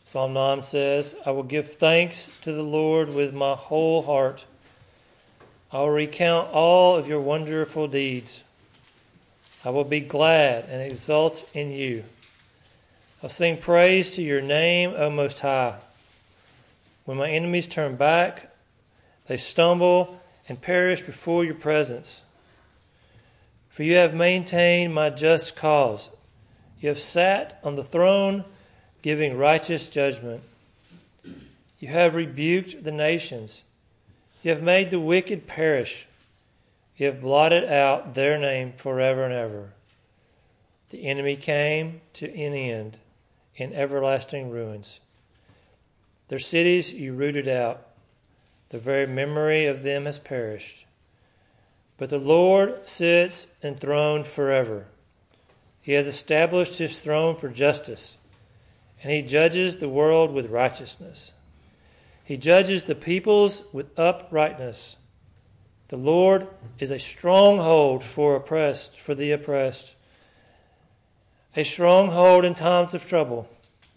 Psalm 9 says, I will give thanks to the Lord with my whole heart. I will recount all of your wonderful deeds. I will be glad and exult in you. I'll sing praise to your name, O Most High. When my enemies turn back, they stumble and perish before your presence. For you have maintained my just cause. You have sat on the throne, giving righteous judgment. You have rebuked the nations. You have made the wicked perish. You have blotted out their name forever and ever. The enemy came to an end in everlasting ruins. Their cities you rooted out. The very memory of them has perished. But the Lord sits enthroned forever. He has established his throne for justice, and he judges the world with righteousness. He judges the peoples with uprightness. The Lord is a stronghold for the oppressed, a stronghold in times of trouble.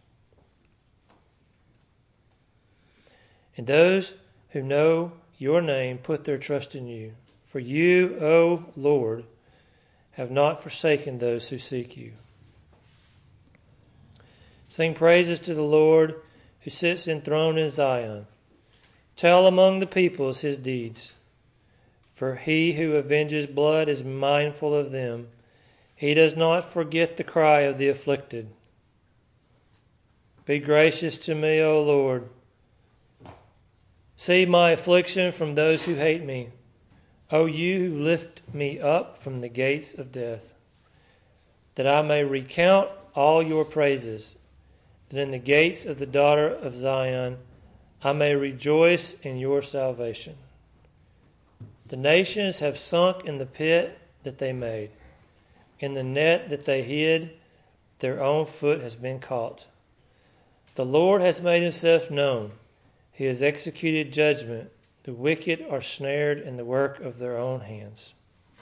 And those who know your name put their trust in you. For you, O Lord, have not forsaken those who seek you. Sing praises to the Lord who sits enthroned in Zion. Tell among the peoples his deeds. For he who avenges blood is mindful of them. He does not forget the cry of the afflicted. Be gracious to me, O Lord. See my affliction from those who hate me. O you who lift me up from the gates of death, that I may recount all your praises, that in the gates of the daughter of Zion I may rejoice in your salvation. The nations have sunk in the pit that they made. In the net that they hid, their own foot has been caught. The Lord has made himself known. He has executed judgment. The wicked are snared in the work of their own hands.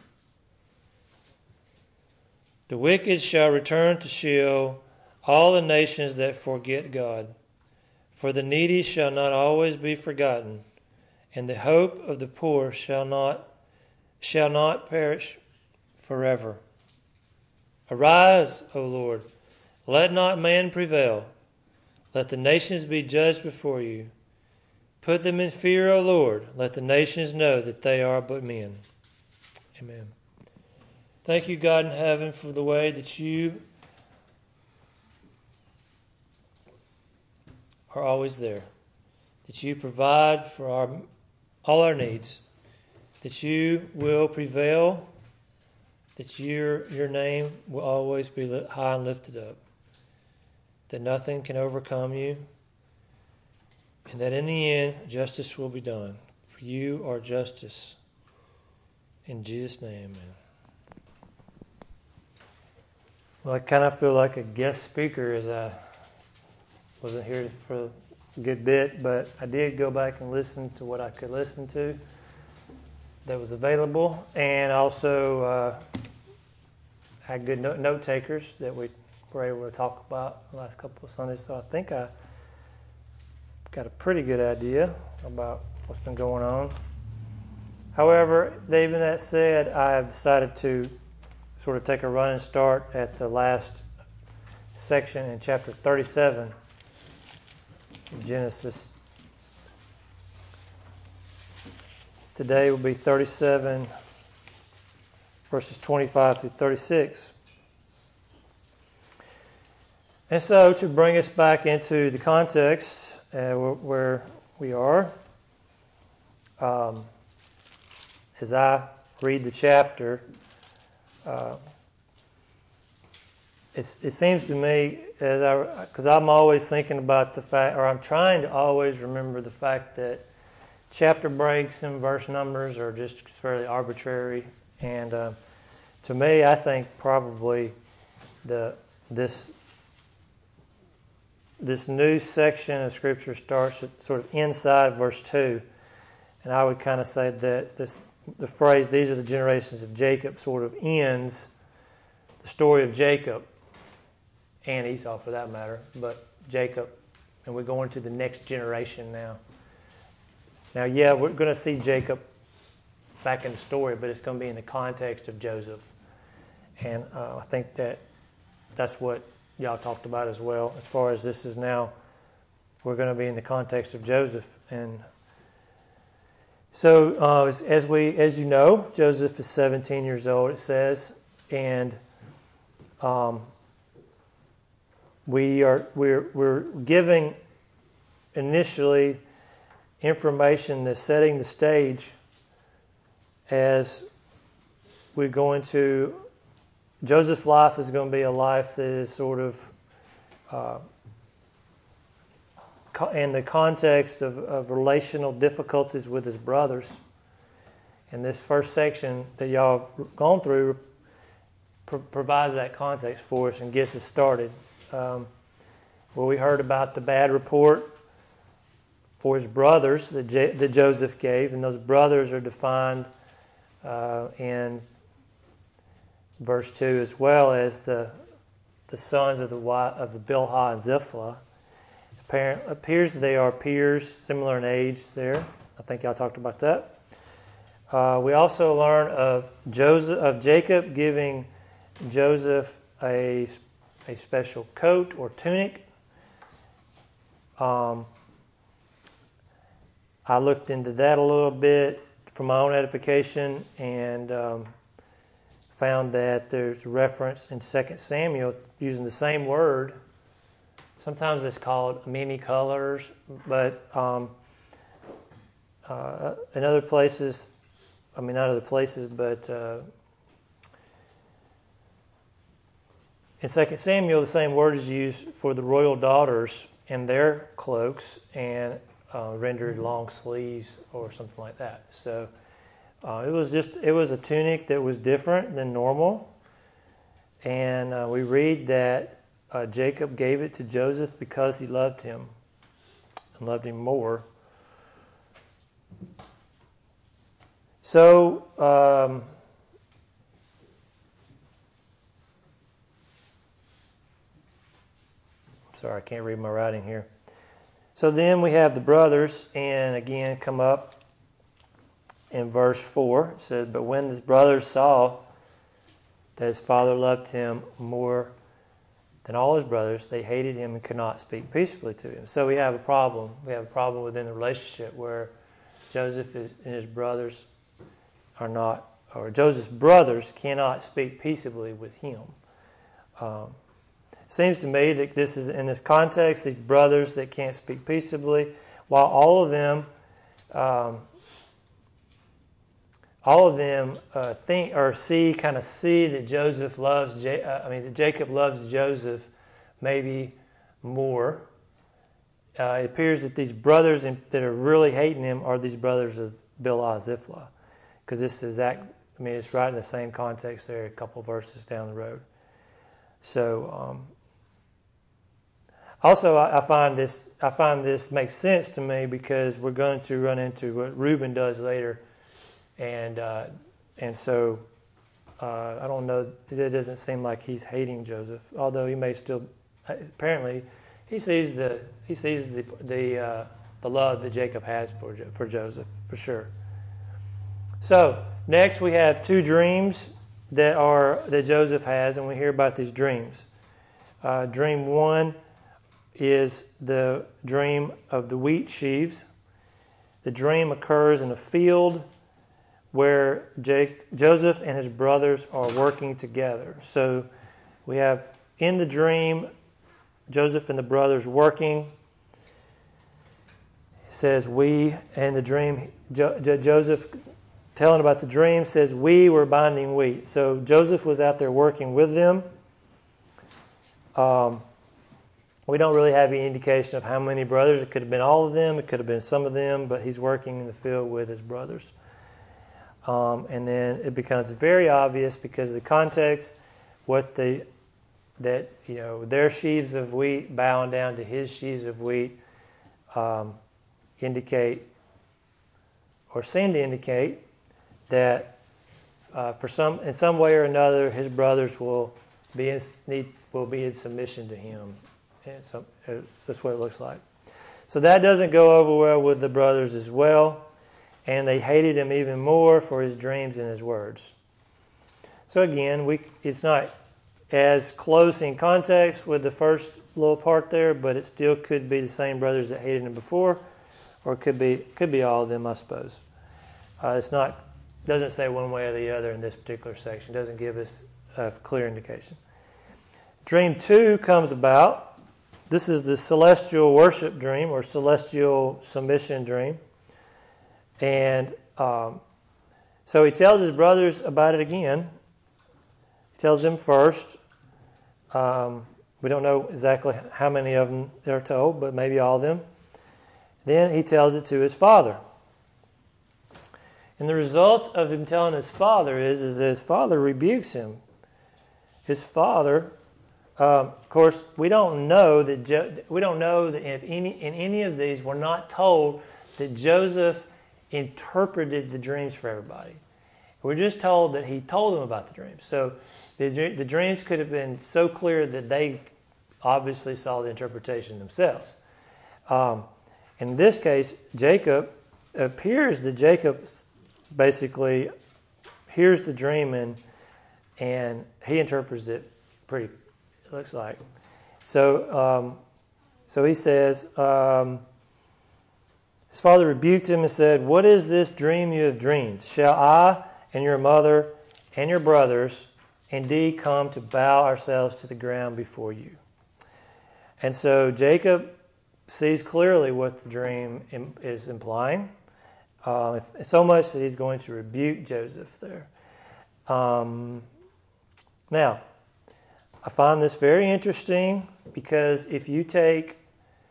The wicked shall return to Sheol, all the nations that forget God. For the needy shall not always be forgotten, and the hope of the poor shall not perish forever. Arise, O Lord, let not man prevail. Let the nations be judged before you. Put them in fear, O Lord. Let the nations know that they are but men. Amen. Thank you, God in heaven, for the way that you are always there, that you provide for all our needs, that you will prevail, that your name will always be high and lifted up, that nothing can overcome you, and that in the end, justice will be done. For you are justice. In Jesus' name, amen. Well, I kind of feel like a guest speaker as I wasn't here for a good bit, but I did go back and listen to what I could listen to that was available, and also had good note takers that we were able to talk about the last couple of Sundays. So I think I got a pretty good idea about what's been going on. However, even that said, I have decided to sort of take a running start at the last section in chapter 37 of Genesis. Today will be 37 verses 25 through 36. And so, to bring us back into the context where we are, as I read the chapter, it seems to me, because I'm always thinking about the fact, or I'm trying to always remember the fact that chapter breaks and verse numbers are just fairly arbitrary. And to me, I think probably this new section of Scripture starts at sort of inside verse 2. And I would kind of say that the phrase, these are the generations of Jacob, sort of ends the story of Jacob, and Esau for that matter, but Jacob and we're going to the next generation now. Now, yeah, we're going to see Jacob back in the story, but it's going to be in the context of Joseph. And I think that's what y'all talked about as well. As far as this is now, we're going to be in the context of Joseph. And so, as you know, Joseph is 17 years old, it says, and we're giving initially information that's setting the stage as we're going to. Joseph's life is going to be a life that is sort of in the context of relational difficulties with his brothers. And this first section that y'all have gone through provides that context for us and gets us started. Where we heard about the bad report for his brothers that Joseph gave, and those brothers are defined in verse 2 as well as the sons of the Bilhah and Zilpah. Appears they are peers, similar in age there. I think y'all talked about that. We also learn of Jacob giving Joseph a special coat or tunic. I looked into that a little bit for my own edification and found that there's a reference in 2 Samuel using the same word. Sometimes it's called many colors, but in other places, not other places, but in 2 Samuel, the same word is used for the royal daughters and their cloaks and rendered long sleeves or something like that. So it was a tunic that was different than normal. And we read that Jacob gave it to Joseph because he loved him and loved him more. So, sorry, I can't read my writing here. So then we have the brothers, and again come up in verse 4. It says, but when his brothers saw that his father loved him more than all his brothers, they hated him and could not speak peaceably to him. So we have a problem. We have a problem within the relationship where Joseph and his brothers are not, or Joseph's brothers cannot speak peaceably with him. It seems to me that this is, in this context, these brothers that can't speak peaceably, while all of them think or see that Joseph loves, that Jacob loves Joseph maybe more. It appears that these brothers that are really hating him are these brothers of Bilhah and Zilpah, because this is it's right in the same context there, a couple verses down the road. So, also I find this makes sense to me because we're going to run into what Reuben does later. And so I don't know. It doesn't seem like he's hating Joseph, although he may still. Apparently, he sees the love that Jacob has for Joseph for sure. So next we have two dreams that Joseph has, and we hear about these dreams. Dream one is the dream of the wheat sheaves. The dream occurs in a field where Joseph and his brothers are working together. So we have in the dream Joseph and the brothers working. It says in the dream, Joseph telling about the dream says we were binding wheat. So Joseph was out there working with them. We don't really have any indication of how many brothers. It could have been all of them. It could have been some of them, but he's working in the field with his brothers. And then it becomes very obvious because of the context, their sheaves of wheat bowing down to his sheaves of wheat indicate or seem to indicate that in some way or another his brothers will be in submission to him. And so that's what it looks like. So that doesn't go over well with the brothers as well. And they hated him even more for his dreams and his words. So again, it's not as close in context with the first little part there, but it still could be the same brothers that hated him before, or it could be all of them, I suppose. Doesn't say one way or the other in this particular section. Doesn't give us a clear indication. Dream 2 comes about. This is the celestial worship dream or celestial submission dream. And so he tells his brothers about it again. He tells them first. We don't know exactly how many of them they're told, but maybe all of them. Then he tells it to his father. And the result of him telling his father is that his father rebukes him. His father, of course, we don't know that in any of these we're not told that Joseph interpreted the dreams for everybody. We're just told that he told them about the dreams. So the dreams could have been so clear that they obviously saw the interpretation themselves. In this case, Jacob basically hears the dream and he interprets it it looks like. So he says, his father rebuked him and said, "What is this dream you have dreamed? Shall I and your mother and your brothers indeed come to bow ourselves to the ground before you?" And so Jacob sees clearly what the dream is implying. So much that he's going to rebuke Joseph there. Now, I find this very interesting because if you take,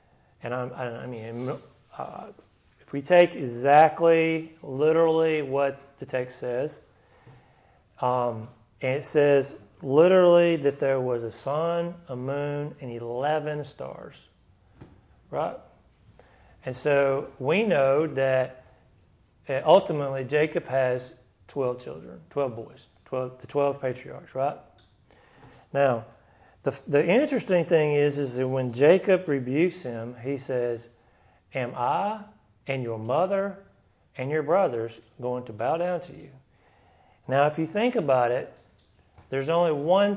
if we take exactly, literally what the text says, and it says literally that there was a sun, a moon, and 11 stars, right? And so we know that ultimately Jacob has 12 children, 12 boys, the 12 patriarchs, right? Now, the interesting thing is that when Jacob rebukes him, he says, "Am I and your mother and your brothers going to bow down to you?" Now, if you think about it, there's only one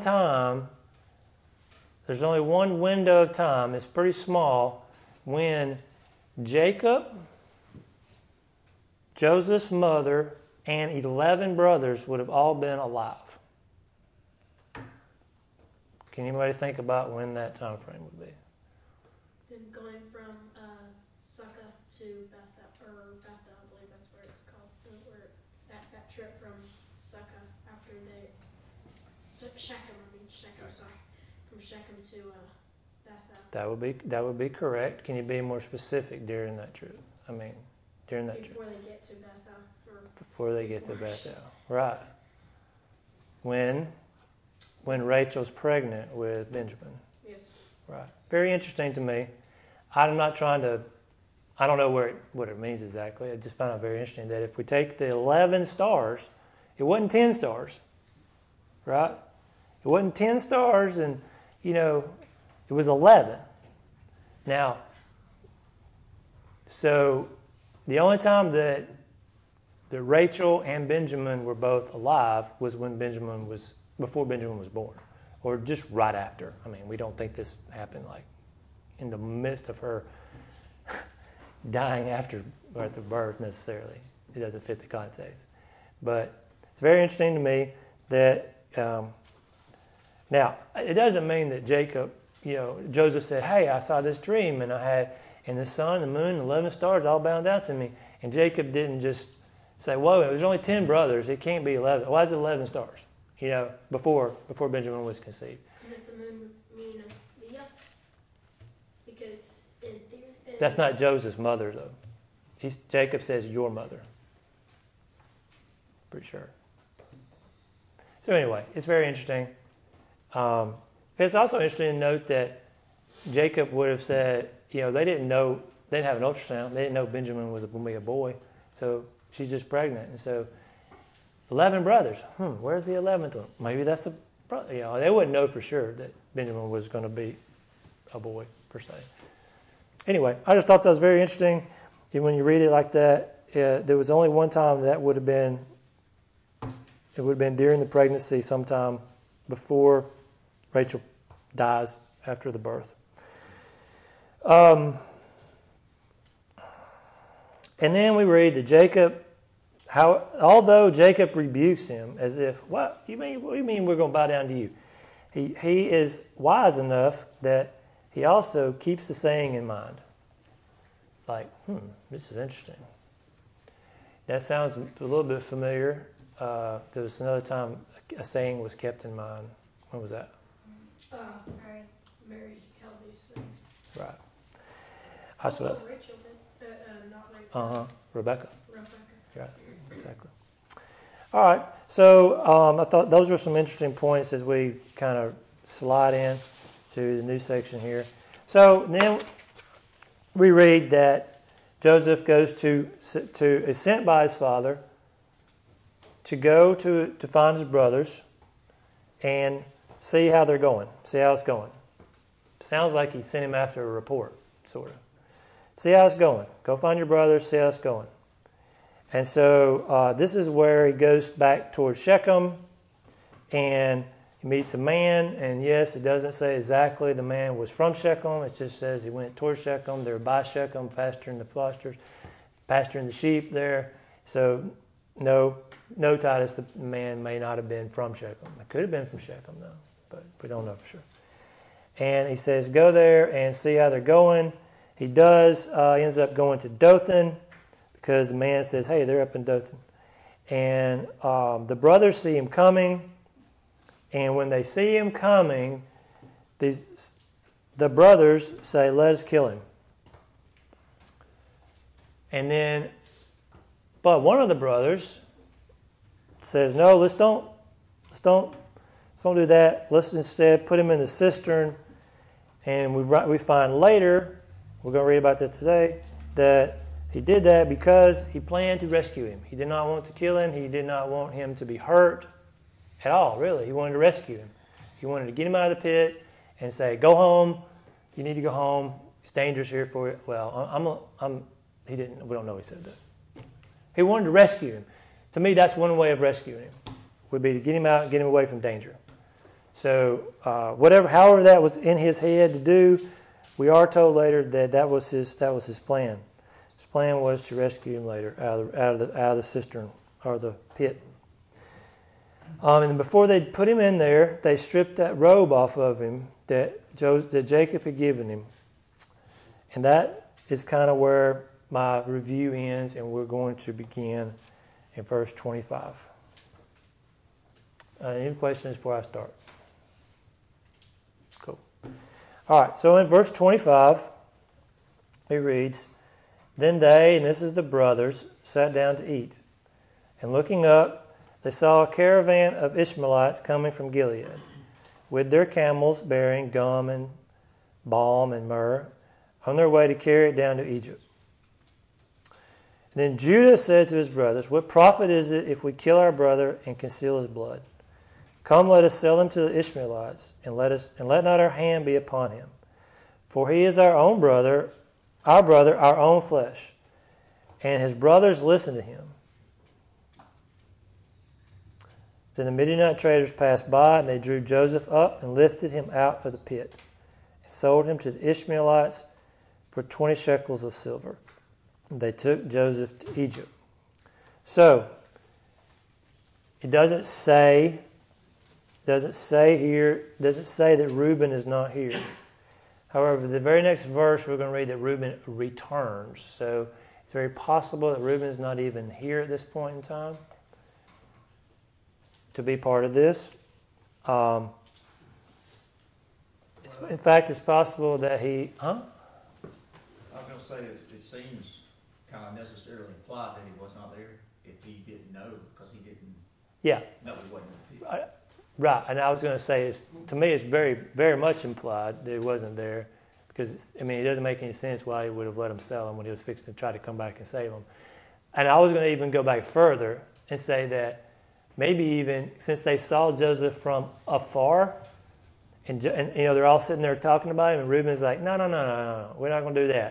window of time, it's pretty small, when Jacob, Joseph's mother, and 11 brothers would have all been alive. Can anybody think about when that time frame would be? Then going from Succoth to Bethel, I believe that's where it's called. Where that trip from Succoth after Shechem, from Shechem to Bethel. That would be correct. Can you be more specific during that trip? Before they get to Bethel. Before they get to Bethel, right? When Rachel's pregnant with Benjamin. Yes. Right. Very interesting to me. I don't know what it means exactly. I just found it very interesting that if we take the 11 stars, it wasn't 10 stars, right? It wasn't 10 stars and, it was 11. Now, so the only time that Rachel and Benjamin were both alive was when before Benjamin was born, or just right after. We don't think this happened like in the midst of her dying after the birth necessarily. It doesn't fit the context. But it's very interesting to me that, now, it doesn't mean that Joseph said, "Hey, I saw this dream and the sun, the moon, the 11 stars all bound down to me." And Jacob didn't just say, "Whoa, there's only 10 brothers. It can't be 11. Why is it 11 stars?" Before Benjamin was conceived. Couldn't the moon mean Leah? Because in theory, that's not Joseph's mother, though. Jacob says your mother. Pretty sure. So anyway, it's very interesting. It's also interesting to note that Jacob would have said, they didn't have an ultrasound. They didn't know Benjamin was going to be a boy. So she's just pregnant. And so 11 brothers. Where's the 11th one? Maybe that's a brother. They wouldn't know for sure that Benjamin was going to be a boy, per se. anyway, I just thought that was very interesting. And when you read it like that, there was only one time that would have been. It would have been during the pregnancy, sometime before Rachel dies after the birth. And then we read that Jacob, although Jacob rebukes him as if, what do you mean we're going to bow down to you? He is wise enough that he also keeps the saying in mind. It's like, this is interesting. That sounds a little bit familiar. There was another time a saying was kept in mind. When was that? Mary held these things. Right. Also, Rachel did. Not Rachel. Rebecca. Rebecca. Yeah, exactly. All right. So I thought those were some interesting points as we kind of slide in to the new section here. So then we read that Joseph goes is sent by his father to go to find his brothers and see how they're going, see how it's going. Sounds like he sent him after a report, sort of. See how it's going. Go find your brothers, see how it's going. And so this is where he goes back towards Shechem, and he meets a man, and yes, it doesn't say exactly the man was from Shechem. It just says he went towards Shechem. They were by Shechem, pasturing the sheep there. So no, Titus, the man may not have been from Shechem. It could have been from Shechem, though, but we don't know for sure. And he says, go there and see how they're going. He does. He ends up going to Dothan because the man says, hey, they're up in Dothan. And the brothers see him coming. And when they see him coming, the brothers say, let us kill him. And then, but one of the brothers says, no, let's don't do that. Let's instead put him in the cistern. And we find later, we're going to read about that today, that he did that because he planned to rescue him. He did not want to kill him. He did not want him to be hurt at all, really. He wanted to rescue him. He wanted to get him out of the pit and say, go home. You need to go home. It's dangerous here for you. Well, he didn't. We don't know he said that. He wanted to rescue him. To me, that's one way of rescuing him, would be to get him out and get him away from danger. So however that was in his head to do, we are told later that was his plan. His plan was to rescue him later out of the cistern or the pit. And before they put him in there, they stripped that robe off of him that Jacob had given him. And that is kind of where my review ends, and we're going to begin in verse 25. Any questions before I start? Cool. All right, so in verse 25, it reads, then they, and this is the brothers, sat down to eat. And looking up, they saw a caravan of Ishmaelites coming from Gilead, with their camels bearing gum and balm and myrrh, on their way to carry it down to Egypt. And then Judah said to his brothers, what profit is it if we kill our brother and conceal his blood? Come, let us sell him to the Ishmaelites, and let not our hand be upon him. For he is our own brother, our own flesh. And his brothers listened to him. Then the Midianite traders passed by, and they drew Joseph up and lifted him out of the pit, and sold him to the Ishmaelites for 20 shekels of silver. And they took Joseph to Egypt. So, it doesn't say that Reuben is not here. However, the very next verse we're going to read that Reuben returns. So it's very possible that Reuben is not even here at this point in time to be part of this. In fact, it's possible that he... Huh? I was going to say it seems kind of necessarily implied that he was not there if he didn't know, because he didn't know he wasn't in the pit. Right, and I was going to say, to me, it's very, very much implied that he wasn't there, because, it doesn't make any sense why he would have let him sell him when he was fixing to try to come back and save him. And I was going to even go back further and say that maybe even since they saw Joseph from afar, and they're all sitting there talking about him, and Reuben's like, no, we're not going to do that.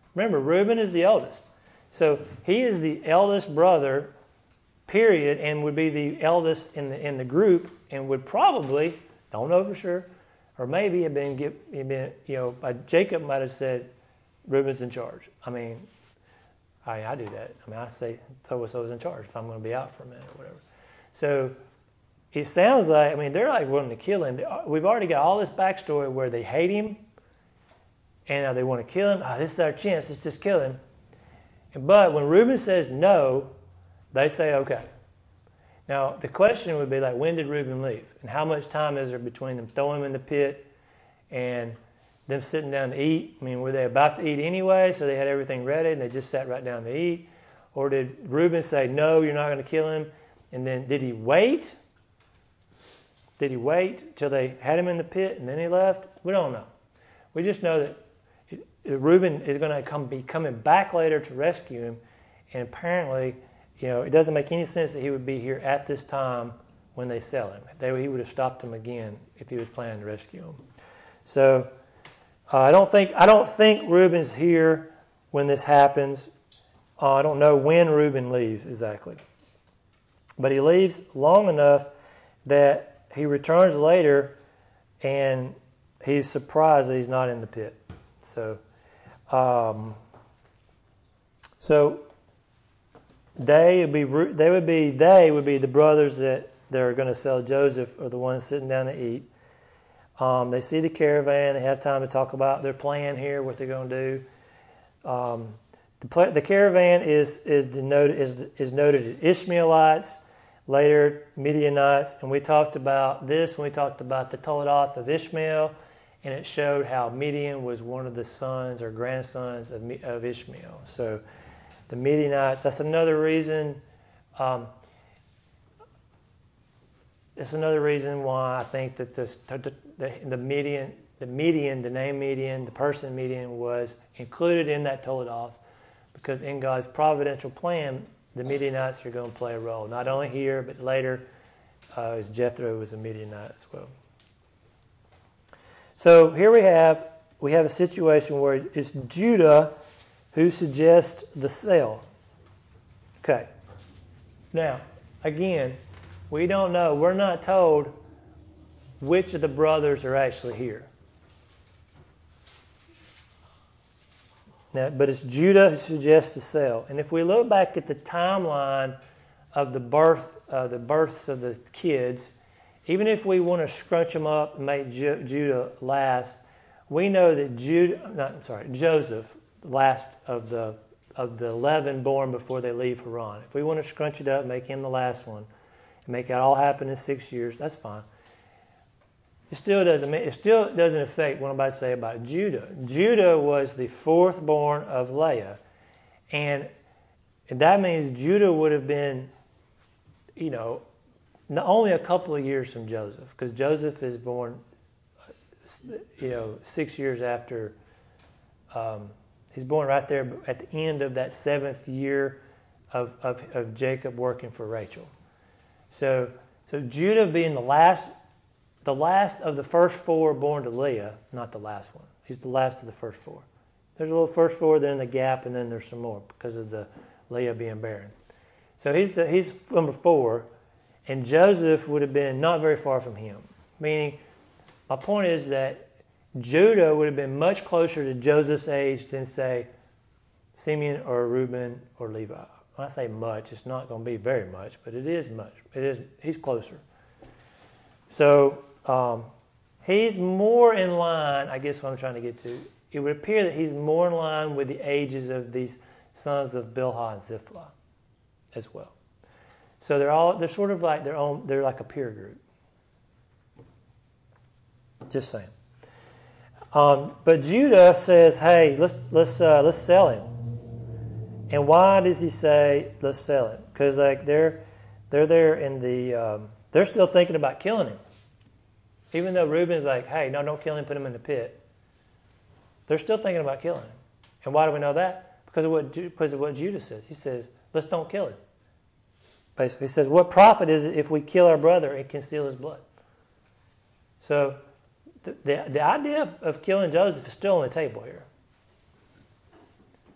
Remember, Reuben is the eldest. So he is the eldest brother, period, and would be the eldest in the group, and would probably, don't know for sure, or maybe have been Jacob might have said, Reuben's in charge. I mean, I do that. I mean, I say so-and-so's in charge if I'm going to be out for a minute or whatever. So it sounds like, I mean, they're like willing to kill him. We've already got all this backstory where they hate him, and they want to kill him. This is our chance. Let's just kill him. But when Reuben says no, they say okay. Now, the question would be like, when did Reuben leave? And how much time is there between them throwing him in the pit and them sitting down to eat? I mean, were they about to eat anyway, so they had everything ready and they just sat right down to eat? Or did Reuben say, no, you're not going to kill him? And then did he wait? Did he wait till they had him in the pit and then he left? We don't know. We just know that Reuben is going to be coming back later to rescue him, and apparently, it doesn't make any sense that he would be here at this time when they sell him. He would have stopped him again if he was planning to rescue him. So I don't think Reuben's here when this happens. I don't know when Reuben leaves exactly, but he leaves long enough that he returns later, and he's surprised that he's not in the pit. So they would be the brothers that are going to sell Joseph, or the ones sitting down to eat. They see the caravan. They have time to talk about their plan here, what they're going to do. The caravan is noted as Ishmaelites, later Midianites, and we talked about this when we talked about the Toledoth of Ishmael, and it showed how Midian was one of the sons or grandsons of Ishmael. So the Midianites, that's another reason. It's another reason why I think that the Midian, the name Midian, the person Midian was included in that Toledoth, because in God's providential plan, the Midianites are going to play a role. Not only here, but later, as Jethro was a Midianite as well. So here we have a situation where it's Judah who suggests the sale. Okay. Now, again, we don't know. We're not told which of the brothers are actually here. Now, but it's Judah who suggests the sale. And if we look back at the timeline of the births of the kids, even if we want to scrunch them up and make Judah last, we know that Joseph, last of the 11 born before they leave Haran. If we want to scrunch it up, make him the last one, and make it all happen in 6 years, that's fine. It still doesn't affect what I'm about to say about Judah. Judah was the fourth born of Leah, and that means Judah would have been, only a couple of years from Joseph, because Joseph is born, 6 years after. He's born right there at the end of that 7th year of Jacob working for Rachel. So Judah being the last of the first 4 born to Leah, not the last one. He's the last of the first 4. There's a little first 4, then the gap, and then there's some more because of the Leah being barren. So he's number 4. And Joseph would have been not very far from him. Meaning, my point is that Judah would have been much closer to Joseph's age than, say, Simeon or Reuben or Levi. When I say much, it's not going to be very much, but it is much. He's closer. So he's more in line, I guess what I'm trying to get to. It would appear that he's more in line with the ages of these sons of Bilhah and Ziphlah as well. So they're sort of like they're like a peer group. Just saying. But Judah says, "Hey, let's sell him." And why does he say let's sell him? Because they're there in the they're still thinking about killing him, even though Reuben's like, "Hey, no, don't kill him. Put him in the pit." They're still thinking about killing him. And why do we know that? Because of what Judah says. He says, "Let's don't kill him." Basically, he says, "What profit is it if we kill our brother and conceal his blood?" So the idea of killing Joseph is still on the table here.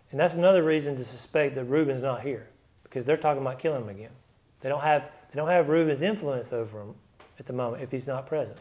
And that's another reason to suspect that Reuben's not here, because they're talking about killing him again. They don't have Reuben's influence over him at the moment if he's not present.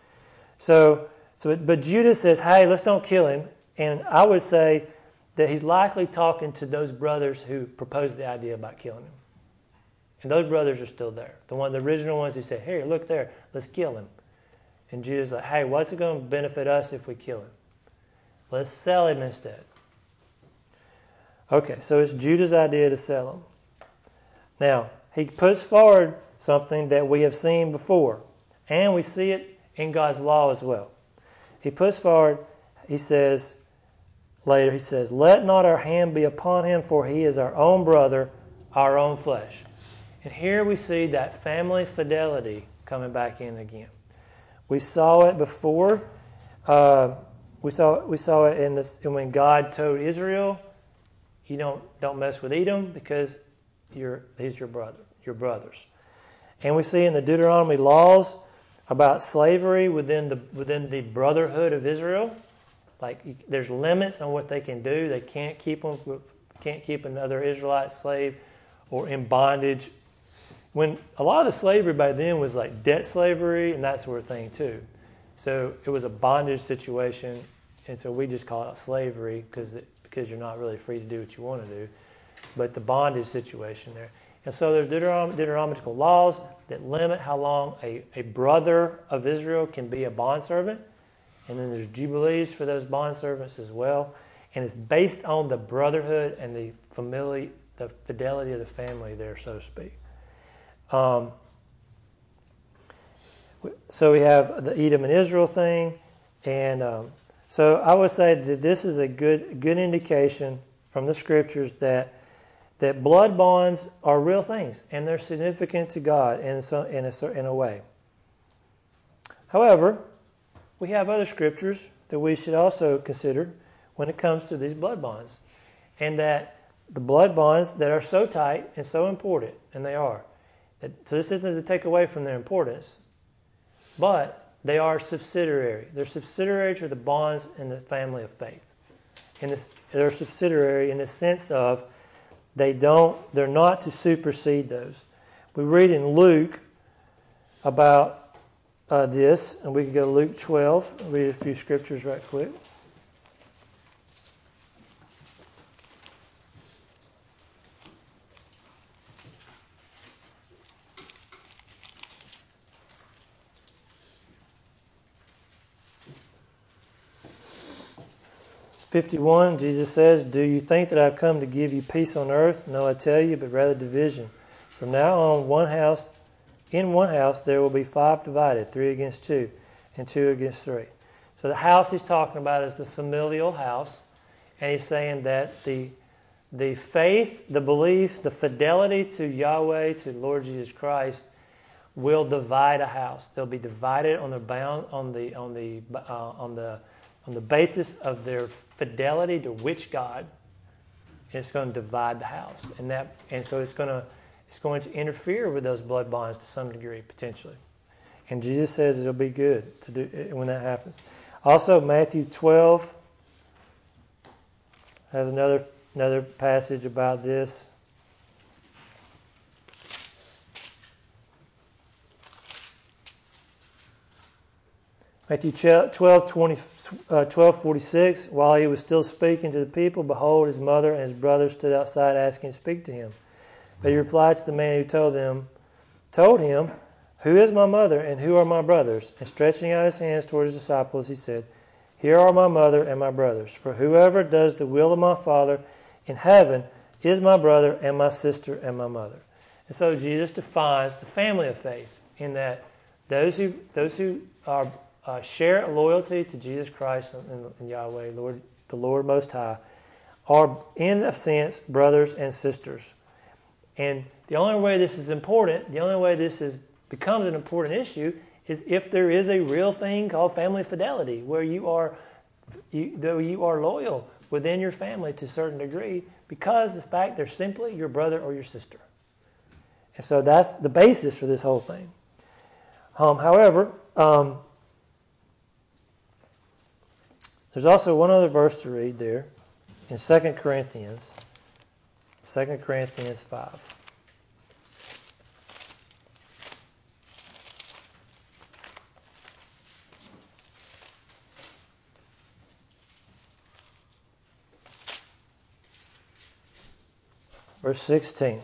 But Judah says, hey, let's don't kill him. And I would say that he's likely talking to those brothers who proposed the idea about killing him. And those brothers are still there. The original ones who said, hey, look there, let's kill him. And Judah's like, hey, what's it going to benefit us if we kill him? Let's sell him instead. Okay, so it's Judah's idea to sell him. Now, he puts forward something that we have seen before, and we see it in God's law as well. He puts forward, he says, let not our hand be upon him, for he is our own brother, our own flesh. And here we see that family fidelity coming back in again. We saw it before. We saw it when God told Israel, you don't mess with Edom because he's your brother, your brothers. And we see in the Deuteronomy laws about slavery within the brotherhood of Israel. Like there's limits on what they can do. They can't keep another Israelite slave or in bondage. When a lot of the slavery by then was like debt slavery and that sort of thing too. So it was a bondage situation, and so we just call it slavery because you're not really free to do what you want to do. But the bondage situation there. And so there's Deuteronomical laws that limit how long a brother of Israel can be a bondservant. And then there's jubilees for those bondservants as well. And it's based on the brotherhood and the fidelity of the family there, so to speak. So we have the Edom and Israel thing. And so I would say that this is a good indication from the scriptures that blood bonds are real things and they're significant to God in a way. However, we have other scriptures that we should also consider when it comes to these blood bonds, and that the blood bonds that are so tight and so important, and they are. So this isn't to take away from their importance, but they are subsidiary. They're subsidiary to the bonds in the family of faith. They're subsidiary in the sense of they're not to supersede those. We read in Luke about this, and we can go to Luke 12 and read a few scriptures right quick. (51) Jesus says, "Do you think that I've come to give you peace on earth? No, I tell you, but rather division. From now on, in one house there will be 5 divided, 3 against 2, and 2 against 3." So the house he's talking about is the familial house, and he's saying that the faith, the belief, the fidelity to Yahweh, to Lord Jesus Christ, will divide a house. They'll be divided on the basis of their fidelity to which God. And it's going to divide the house, and so it's going to interfere with those blood bonds to some degree potentially. And Jesus says it'll be good to do when that happens. Also, Matthew 12 has another passage about this. Matthew 12:46, while he was still speaking to the people, behold, his mother and his brothers stood outside asking to speak to him. But he replied to the man who told him, "Who is my mother and who are my brothers?" And stretching out his hands toward his disciples, he said, "Here are my mother and my brothers. For whoever does the will of my Father in heaven is my brother and my sister and my mother." And so Jesus defines the family of faith in that those who are share loyalty to Jesus Christ and Yahweh, the Lord Most High, are in a sense brothers and sisters. And the only way this is important, the only way this becomes an important issue, is if there is a real thing called family fidelity, where you are loyal within your family to a certain degree because of the fact they're simply your brother or your sister. And so that's the basis for this whole thing. However, there's also one other verse to read there. in 2 Corinthians 5. Verse 16.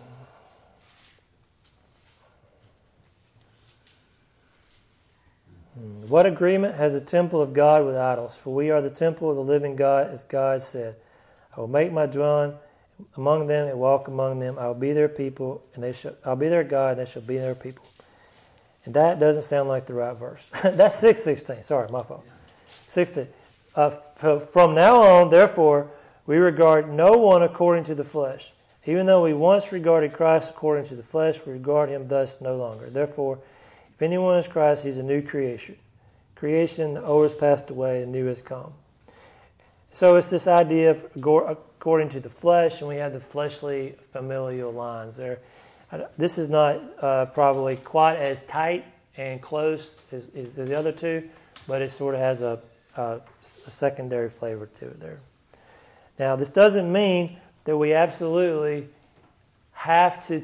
What agreement has the temple of God with idols? For we are the temple of the living God, as God said, I will make my dwelling among them and walk among them. I will be their people, and I'll be their God, and they shall be their people. And that doesn't sound like the right verse. That's 6:16. Sorry, my fault. 16. From now on, therefore, we regard no one according to the flesh. Even though we once regarded Christ according to the flesh, we regard him thus no longer. Therefore, if anyone is Christ, he's a new creation. Creation, the old has passed away, the new has come. So it's this idea of according to the flesh, and we have the fleshly familial lines there. This is not probably quite as tight and close as the other two, but it sort of has a secondary flavor to it there. Now, this doesn't mean that we absolutely have to,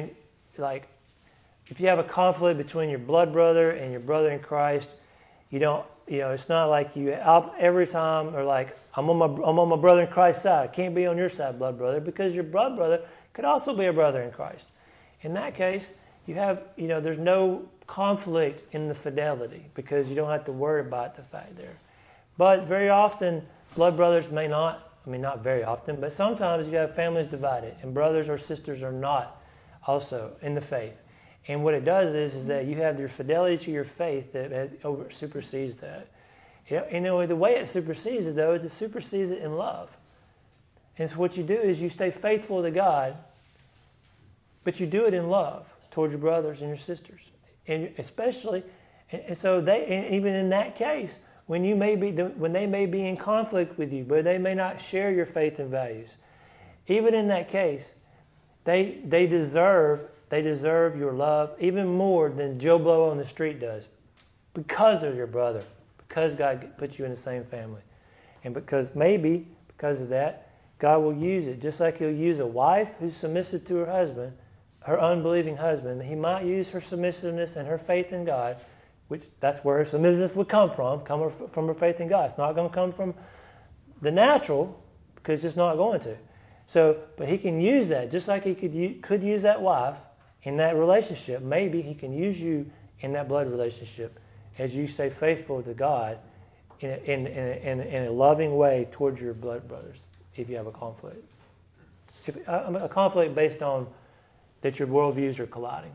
if you have a conflict between your blood brother and your brother in Christ, it's not like you every time are like, I'm on my brother in Christ's side. I can't be on your side, blood brother, because your blood brother could also be a brother in Christ. In that case, you have, there's no conflict in the fidelity because you don't have to worry about the fact there. But very often, blood brothers may not, not very often, but sometimes you have families divided and brothers or sisters are not also in the faith. And what it does is that you have your fidelity to your faith that supersedes that. The way it supersedes it, though, is it supersedes it in love. And so what you do is you stay faithful to God, but you do it in love toward your brothers and your sisters. And especially, and so even in that case, when they may be in conflict with you, but they may not share your faith and values, even in that case, they deserve your love even more than Joe Blow on the street does, because they're your brother, because God put you in the same family, and because of that, God will use it. Just like He'll use a wife who's submissive to her husband, her unbelieving husband, He might use her submissiveness and her faith in God, which that's where her submissiveness would come from her faith in God. It's not going to come from the natural, because it's not going to. So, but He can use that, just like He could use that wife in that relationship. Maybe He can use you in that blood relationship as you stay faithful to God in a loving way towards your blood brothers. If you have a conflict, a conflict based on that your worldviews are colliding.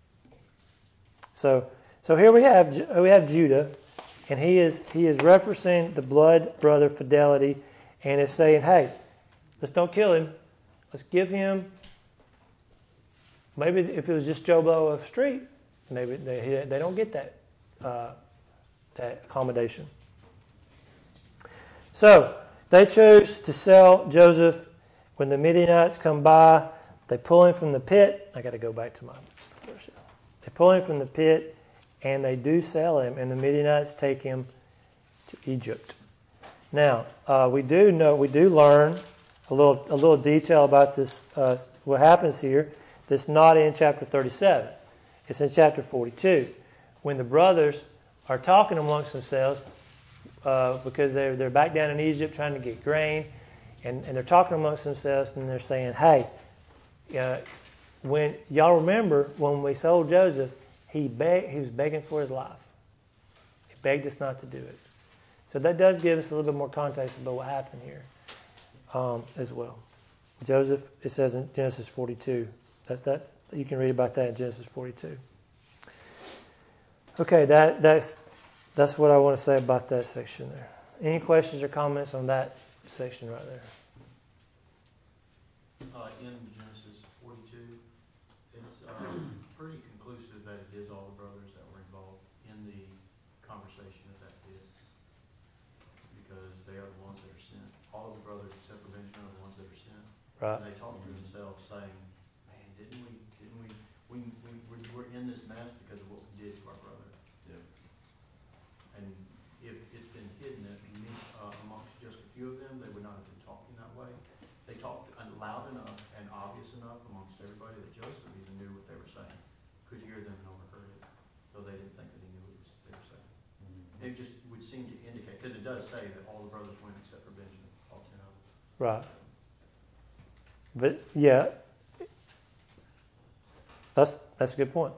So here we have Judah, and he is referencing the blood brother fidelity, and it's saying, hey, let's don't kill him. Let's give him. Maybe if it was just Joe Blow off the street, maybe they don't get that accommodation. So they chose to sell Joseph. When the Midianites come by, they pull him from the pit. I got to go back to my verse. They pull him from the pit, and they do sell him, and the Midianites take him to Egypt. Now we do learn a little detail about this. What happens here? That's not in chapter 37. It's in chapter 42, when the brothers are talking amongst themselves because they're back down in Egypt trying to get grain, and they're talking amongst themselves, and they're saying, hey, when y'all remember when we sold Joseph, he was begging for his life. He begged us not to do it. So that does give us a little bit more context about what happened here as well. Joseph, it says in Genesis 42. That's you can read about that in Genesis 42. Okay, that's what I want to say about that section there. Any questions or comments on that section right there? In Genesis 42, it's pretty conclusive that it is all the brothers that were involved in the conversation that did, because they are the ones that are sent. All of the brothers except for Benjamin are the ones that are sent. Right. And they talk to themselves saying, man, didn't we we're in this mess because of what we did to our brother. Yeah. And if it's been hidden amongst just a few of them, they would not have been talking that way. It just would seem to indicate, because it does say that all the brothers went except for Benjamin, all 10 of them. Right. But yeah, that's a good point.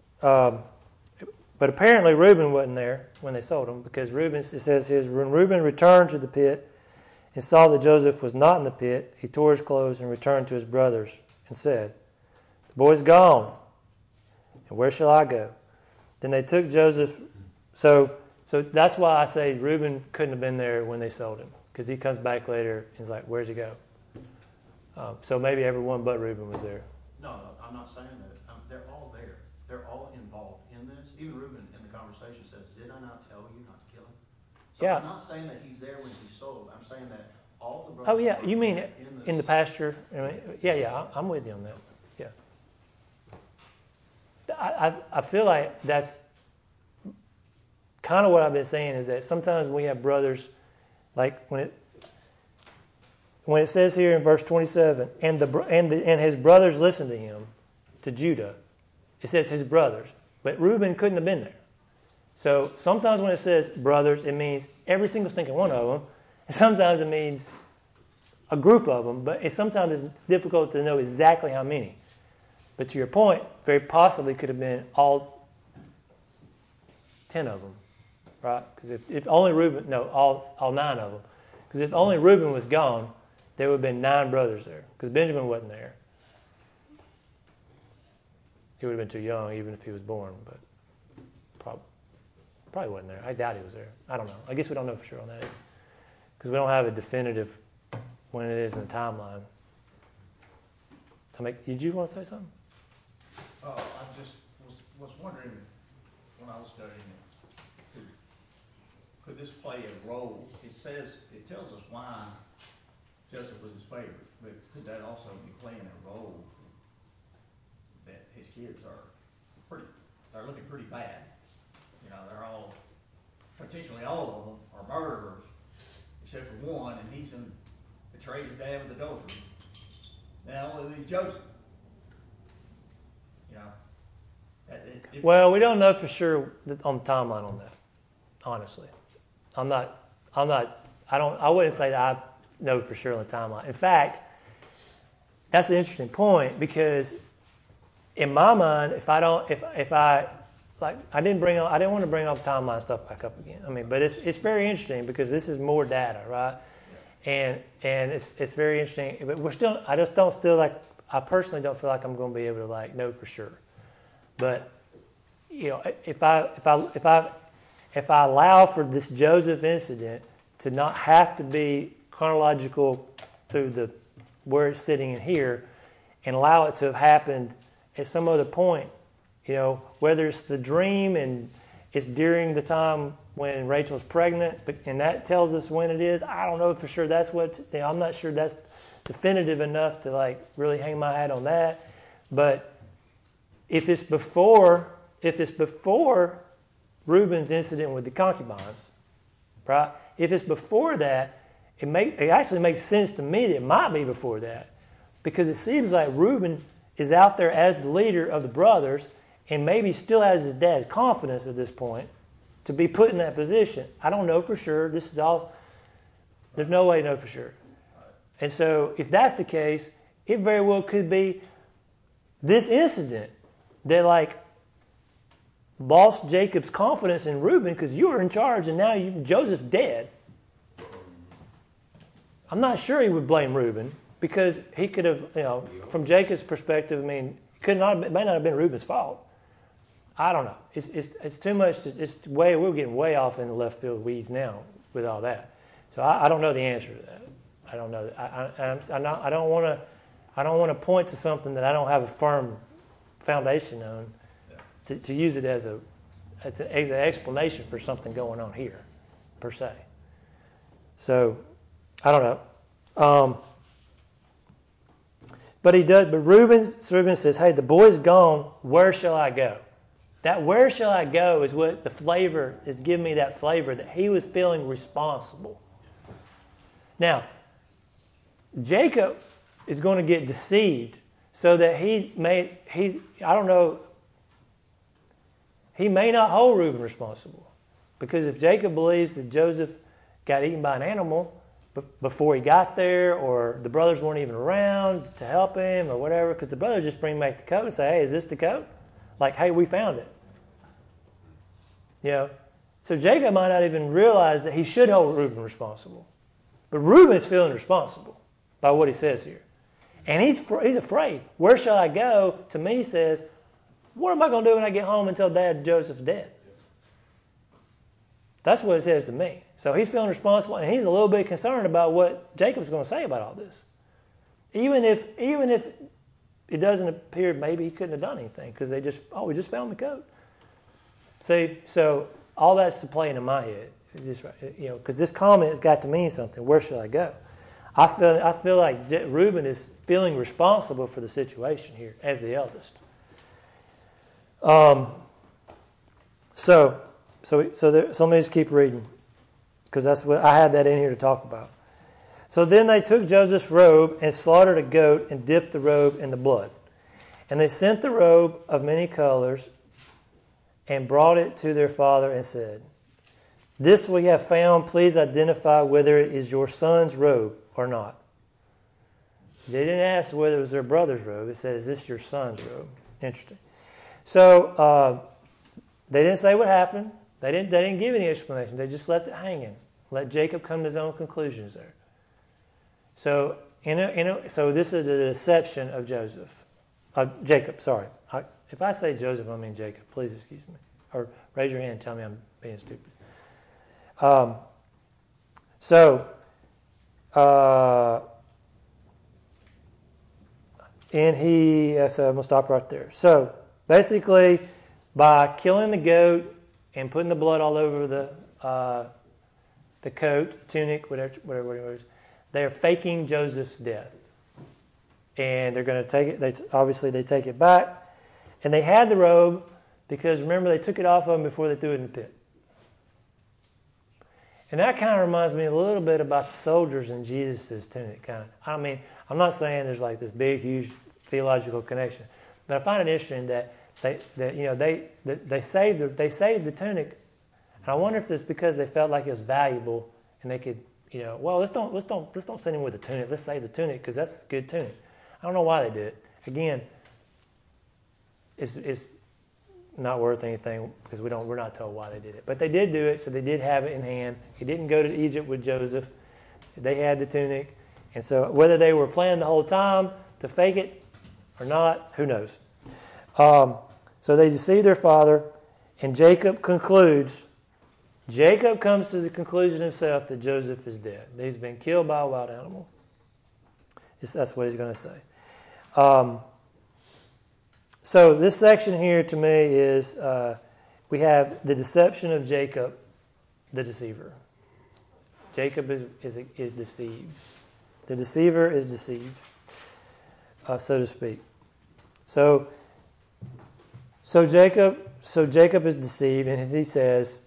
But apparently Reuben wasn't there when they sold him, because Reuben, it says, when Reuben returned to the pit and saw that Joseph was not in the pit, he tore his clothes and returned to his brothers and said, "The boy's gone, and where shall I go?" Then they took Joseph. So that's why I say Reuben couldn't have been there when they sold him, because he comes back later and he's like, "Where's he go?" So maybe everyone but Reuben was there. No, I'm not saying that. They're all there. They're all involved in this. Even Reuben in the conversation says, "Did I not tell you not to kill him?" So Yeah. I'm not saying that he's there when he's sold. I'm saying that all the brothers. Oh yeah, you mean in in the pasture? I mean, yeah, I'm with you on that. Yeah. I feel like that's kind of what I've been saying, is that sometimes we have brothers, like when it says here in verse 27, and his brothers listened to him, to Judah. It says his brothers, but Reuben couldn't have been there. So sometimes when it says brothers, it means every single stinking one of them, and sometimes it means a group of them. But sometimes it's difficult to know exactly how many. But to your point, very possibly could have been all 10 of them, right? Because if only Reuben, no, all 9 of them. Because if only Reuben was gone, there would have been 9 brothers there. Because Benjamin wasn't there. He would have been too young, even if he was born. But probably wasn't there. I doubt he was there. I don't know. I guess we don't know for sure on that either. Because we don't have a definitive when it is in the timeline. Did you want to say something? Oh, I just was wondering when I was studying it, could this play a role? It tells us why Joseph was his favorite, but could that also be playing a role that his kids are looking pretty bad? You know, they're all, potentially all of them are murderers, except for one, and he's betrayed his dad with adultery. Now only leaves Joseph. You know. Well, we don't know for sure on the timeline on that. Honestly, I wouldn't say that I know for sure on the timeline. In fact, that's an interesting point, because in my mind, I didn't want to bring all the timeline stuff back up again. I mean, but it's very interesting, because this is more data, right? And it's very interesting. But I personally don't feel like I'm going to be able to know for sure. But you know, if I allow for this Joseph incident to not have to be chronological through where it's sitting in here, and allow it to have happened at some other point, you know, whether it's the dream and it's during the time when Rachel's pregnant, and that tells us when it is. I don't know for sure that's what, you know, I'm not sure that's definitive enough to really hang my hat on that. But if it's before Reuben's incident with the concubines, right? If it's before that, it actually makes sense to me that it might be before that, because it seems like Reuben is out there as the leader of the brothers, and maybe still has his dad's confidence at this point to be put in that position. I don't know for sure. This is all. There's no way to know for sure. And so, if that's the case, it very well could be this incident that lost Jacob's confidence in Reuben, because you were in charge and now Joseph's dead. I'm not sure he would blame Reuben, because he could have, you know, from Jacob's perspective, I mean, it may not have been Reuben's fault. I don't know. It's too much. We're getting way off in the left field weeds now with all that. So I don't know the answer to that. I don't know. I don't want to point to something that I don't have a firm foundation on to use it as an explanation for something going on here, per se. So I don't know. But he does. But Reuben says, "Hey, the boy's gone. Where shall I go?" That "where shall I go" is what the flavor is giving me. That flavor that he was feeling responsible. Now, Jacob is going to get deceived, so that he may not hold Reuben responsible. Because if Jacob believes that Joseph got eaten by an animal before he got there, or the brothers weren't even around to help him or whatever, because the brothers just bring back the coat and say, hey, is this the coat? Like, hey, we found it. You know, so Jacob might not even realize that he should hold Reuben responsible. But Reuben's feeling responsible by what he says here. And he's afraid. Where shall I go? To me, he says, what am I going to do when I get home and tell Dad Joseph's dead? That's what it says to me. So he's feeling responsible, and he's a little bit concerned about what Jacob's going to say about all this. Even if it doesn't appear maybe he couldn't have done anything because we just found the coat. See, so all that's playing in my head, because this comment has got to mean something. Where should I go? I feel like Reuben is feeling responsible for the situation here as the eldest. So let me just keep reading, because that's what I had that in here to talk about. So then they took Joseph's robe and slaughtered a goat and dipped the robe in the blood. And they sent the robe of many colors and brought it to their father and said, this we have found. Please identify whether it is your son's robe or not. They didn't ask whether it was their brother's robe. It said, is this your son's robe? Interesting. So they didn't say what happened. They didn't give any explanation. They just left it hanging. Let Jacob come to his own conclusions there. So so this is the deception of Jacob. Sorry, if I say Joseph, I mean Jacob. Please excuse me, or raise your hand and tell me I'm being stupid. So I'm gonna stop right there. So basically, by killing the goat and putting the blood all over the coat, the tunic, whatever it was, they are faking Joseph's death. And they're going to take it. They take it back. And they had the robe because, remember, they took it off of him before they threw it in the pit. And that kind of reminds me a little bit about the soldiers in Jesus' tunic. I mean, I'm not saying there's like this big, huge theological connection, but I find it interesting that they saved the tunic, and I wonder if it's because they felt like it was valuable, and they could, let's don't send him with the tunic. Let's save the tunic because that's a good tunic. I don't know why they did it. Again, it's not worth anything because we're not told why they did it. But they did do it, so they did have it in hand. He didn't go to Egypt with Joseph. They had the tunic, and so whether they were planning the whole time to fake it or not, who knows? So they deceive their father, and Jacob comes to the conclusion himself that Joseph is dead. That he's been killed by a wild animal. That's what he's going to say. So this section here to me is we have the deception of Jacob, the deceiver. Jacob is deceived. The deceiver is deceived, so to speak. So Jacob is deceived, and he says,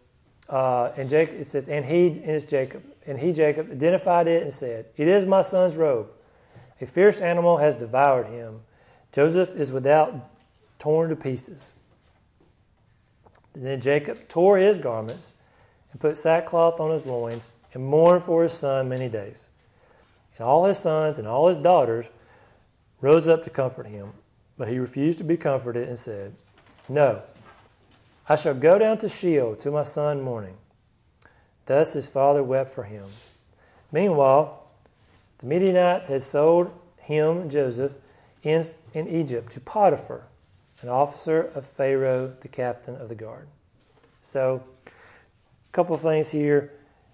Jacob identified it and said, "It is my son's robe. A fierce animal has devoured him. Joseph is without, torn to pieces." And then Jacob tore his garments and put sackcloth on his loins and mourned for his son many days. And all his sons and all his daughters rose up to comfort him, but he refused to be comforted and said, "No, I shall go down to Sheol to my son mourning." Thus his father wept for him. Meanwhile, the Midianites had sold him, Joseph, in Egypt to Potiphar, an officer of Pharaoh, the captain of the guard. So, a couple of things here.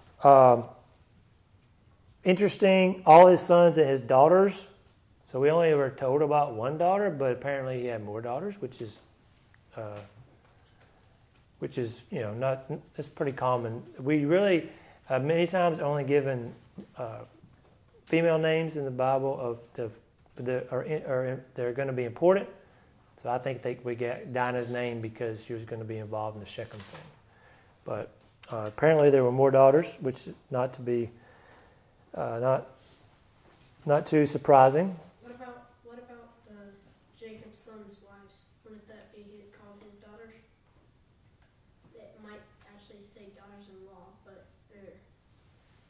Interesting, all his sons and his daughters. So we only were told about one daughter, but apparently he had more daughters, which is not. It's pretty common. We really many times only given female names in the Bible that are going to be important. So I think we get Dinah's name because she was going to be involved in the Shechem thing. But apparently there were more daughters, which not to be not too surprising. What about Jacob's son's wives? Wouldn't that be called his daughters? That might actually say daughters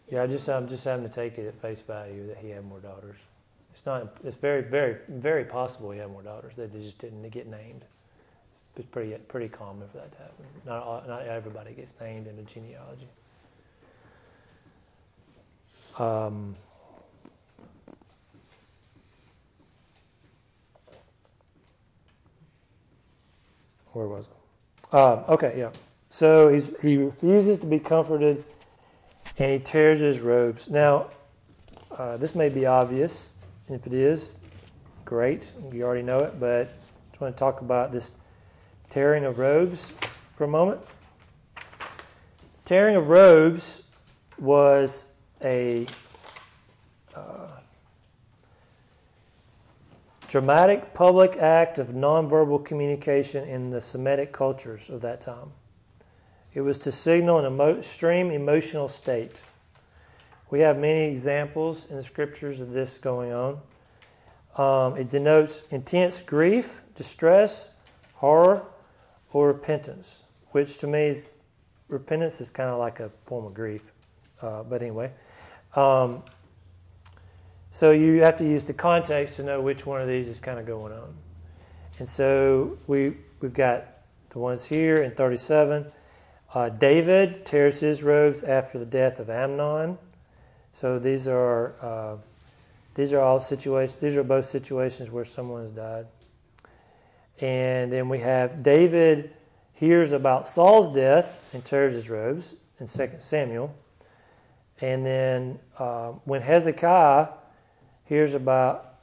Yeah, I'm just having to take it at face value that he had more daughters. It's very, very, very possible he had more daughters. They just didn't get named. It's pretty common for that to happen. Not everybody gets named in a genealogy. Where was I? Okay, yeah. So he refuses to be comforted, and he tears his robes. Now, this may be obvious, and if it is, great. You already know it, but I just want to talk about this tearing of robes for a moment. Tearing of robes was a dramatic public act of nonverbal communication in the Semitic cultures of that time. It was to signal an extreme emotional state. We have many examples in the scriptures of this going on. It denotes intense grief, distress, horror, or repentance, which to me is repentance is kind of like a form of grief. But anyway. So you have to use the context to know which one of these is kind of going on. And so we've got the ones here in 37. David tears his robes after the death of Amnon. So these are all situations. These are both situations where someone's died. And then we have David hears about Saul's death and tears his robes in 2 Samuel. And then when Hezekiah hears about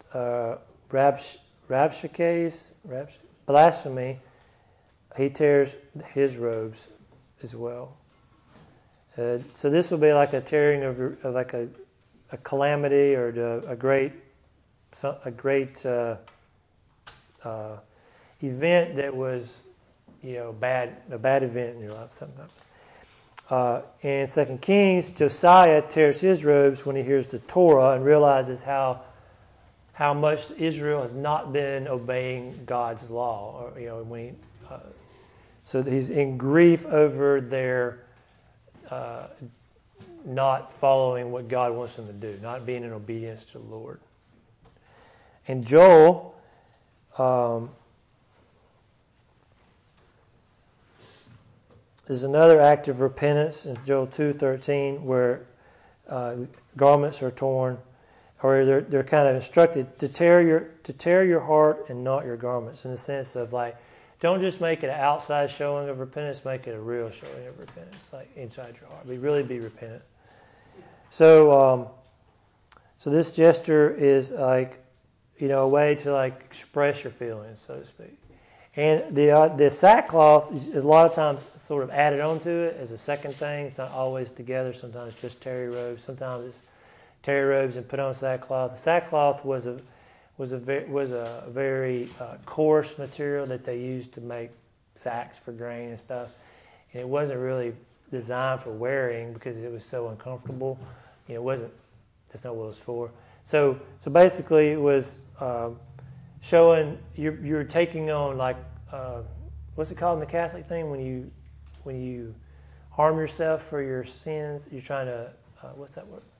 Rabshakeh's blasphemy, he tears his robes as well. So this will be like a tearing of like a calamity or a great event that was, a bad event in your life sometimes. In 2 Kings, Josiah tears his robes when he hears the Torah and realizes how much Israel has not been obeying God's law. So he's in grief over their not following what God wants them to do, not being in obedience to the Lord. And Joel, there's another act of repentance in Joel 2:13 where garments are torn, or they're kind of instructed to tear your heart and not your garments, in the sense of like, don't just make it an outside showing of repentance, make it a real showing of repentance, like inside your heart. Really be repentant. So this gesture is like, a way to like express your feelings, so to speak. And the sackcloth is a lot of times sort of added onto it as a second thing. It's not always together. Sometimes it's just tear your robes. Sometimes it's tear your robes and put on sackcloth. The sackcloth was a very coarse material that they used to make sacks for grain and stuff. And it wasn't really designed for wearing because it was so uncomfortable. It wasn't. That's not what it was for. So basically, it was showing you're taking on like what's it called in the Catholic thing when you harm yourself for your sins. You're trying to what's that word?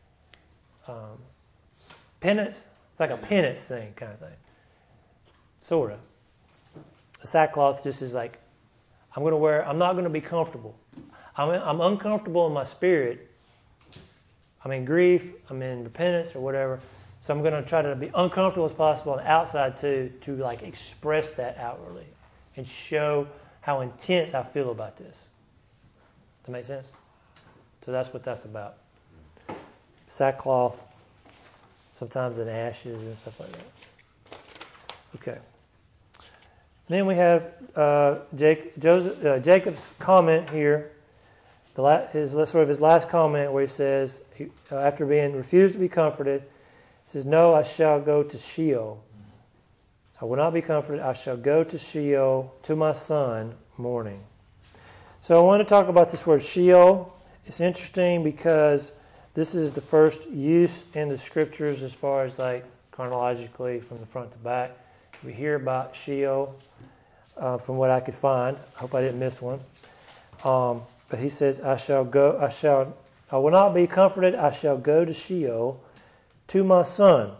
Penance. It's like a penance thing, kind of thing. Sort of. The sackcloth just is like, I'm not going to be comfortable. I'm uncomfortable in my spirit. I'm in grief. I'm in repentance or whatever. So I'm going to try to be uncomfortable as possible on the outside to like express that outwardly and show how intense I feel about this. Does that make sense? So that's what that's about. Sackcloth, sometimes in ashes and stuff like that. Okay. Then we have Jacob's comment here, his last comment where he says, after being refused to be comforted, he says, "No, I shall go to Sheol. I will not be comforted. I shall go to Sheol to my son mourning." So I want to talk about this word Sheol. It's interesting because this is the first use in the scriptures as far as like chronologically from the front to back. We hear about Sheol from what I could find. I hope I didn't miss one. But he says, I shall I will not be comforted. I shall go to Sheol, to my son,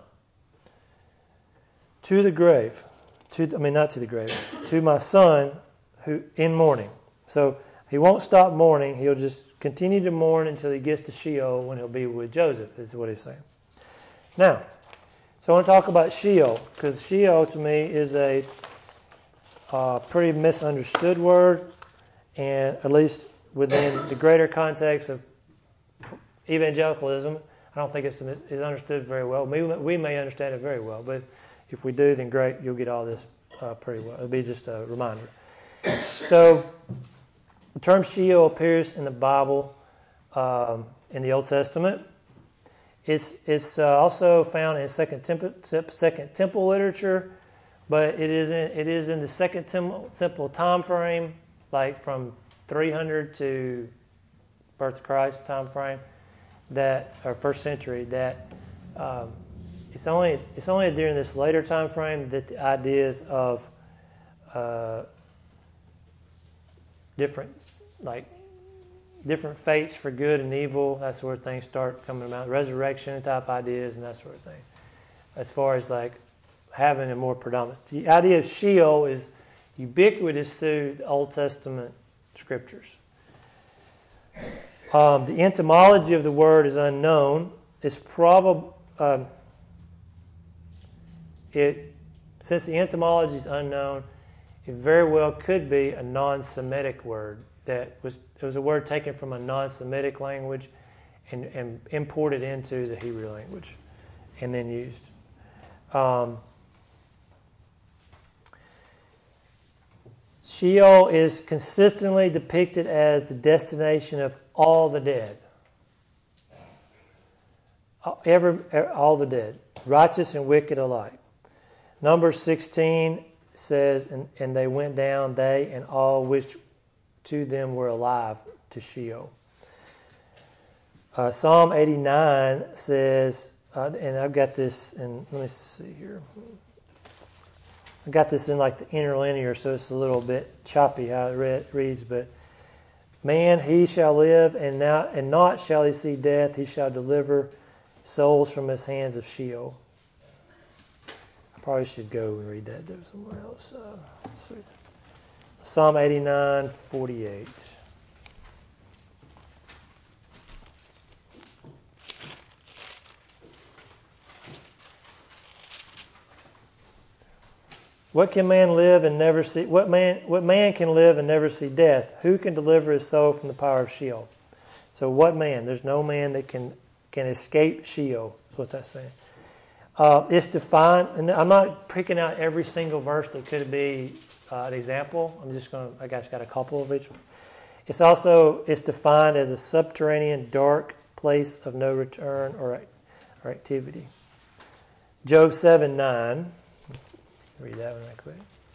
to the grave. Not to the grave, to my son who in mourning. So he won't stop mourning. He'll just continue to mourn until he gets to Sheol when he'll be with Joseph, is what he's saying. Now, so I want to talk about Sheol, because Sheol to me is a pretty misunderstood word, and at least within the greater context of evangelicalism, I don't think it's understood very well. We may understand it very well, but if we do, then great, you'll get all this pretty well. It'll be just a reminder. So, the term Sheol appears in the Bible in the Old Testament. It's also found in Second Temple literature, but it is in the Second Temple time frame, like from 300 to birth of Christ time frame, or first century. That it's only during this later time frame that the ideas of different fates for good and evil, that sort of thing, start coming about. Resurrection type ideas and that sort of thing. As far as like having a more predominant. The idea of Sheol is ubiquitous through the Old Testament scriptures. The etymology of the word is unknown. It's probably since the etymology is unknown, it very well could be a non-Semitic word. It was a word taken from a non-Semitic language and imported into the Hebrew language and then used. Sheol is consistently depicted as the destination of all the dead. All the dead, righteous and wicked alike. Numbers 16 says, and they went down, they and all which to them were alive, to Sheol. Psalm 89 says, and I've got this, and let me see here. I got this in like the interlinear, so it's a little bit choppy how it reads, but man, he shall live, and not shall he see death. He shall deliver souls from his hands of Sheol. I probably should go and read that there somewhere else. Psalm 89:48. What can man live and never see? What man can live and never see death? Who can deliver his soul from the power of Sheol? So what man? There's no man that can escape Sheol. That's what that's saying. It's defined, and I'm not picking out every single verse that could be an example. I got a couple of each. It's defined as a subterranean, dark place of no return or activity. Job 7:9. Read that one right quick.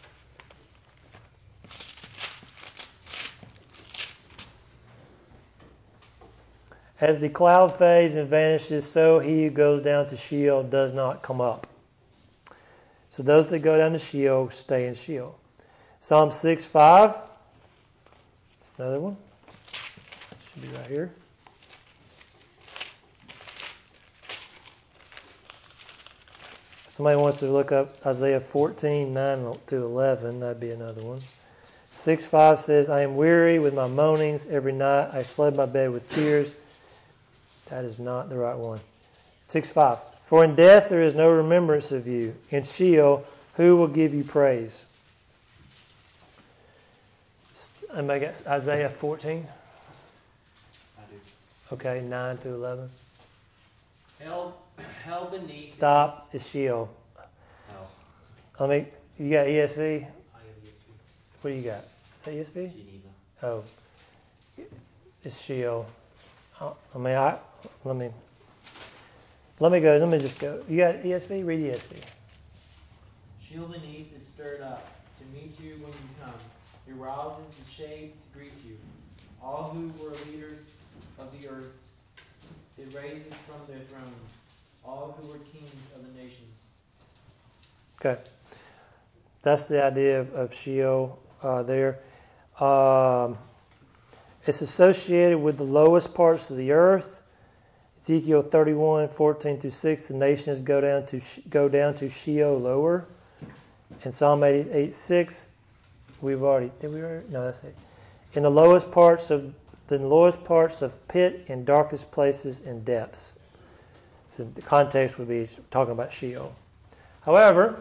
As the cloud fades and vanishes, so he who goes down to Sheol does not come up. So those that go down to Sheol stay in Sheol. Psalm 6:5. That's another one. Should be right here. Somebody wants to look up Isaiah 14:9-11. That'd be another one. 6:5 says, I am weary with my moanings. Every night I flood my bed with tears. That is not the right one. 6:5. For in death there is no remembrance of you. In Sheol, who will give you praise? Isaiah 14. I do. Okay, 9-11. Hell beneath. Stop. It's Sheol. Oh. You got ESV? I have ESV. What do you got? Is that ESV? Geneva. Oh. It's Sheol. Let me just go. You got ESV? Read ESV. Sheol beneath is stirred up to meet you when you come. It rouses the shades to greet you. All who were leaders of the earth, it raises from their thrones. All who were kings of the nations. Okay. That's the idea of Sheol there. It's associated with the lowest parts of the earth. Ezekiel 31:14-6, the nations go down to Sheol lower. And Psalm 88:6, that's it. In the lowest parts of pit, in darkest places and depths. So the context would be talking about Sheol. However,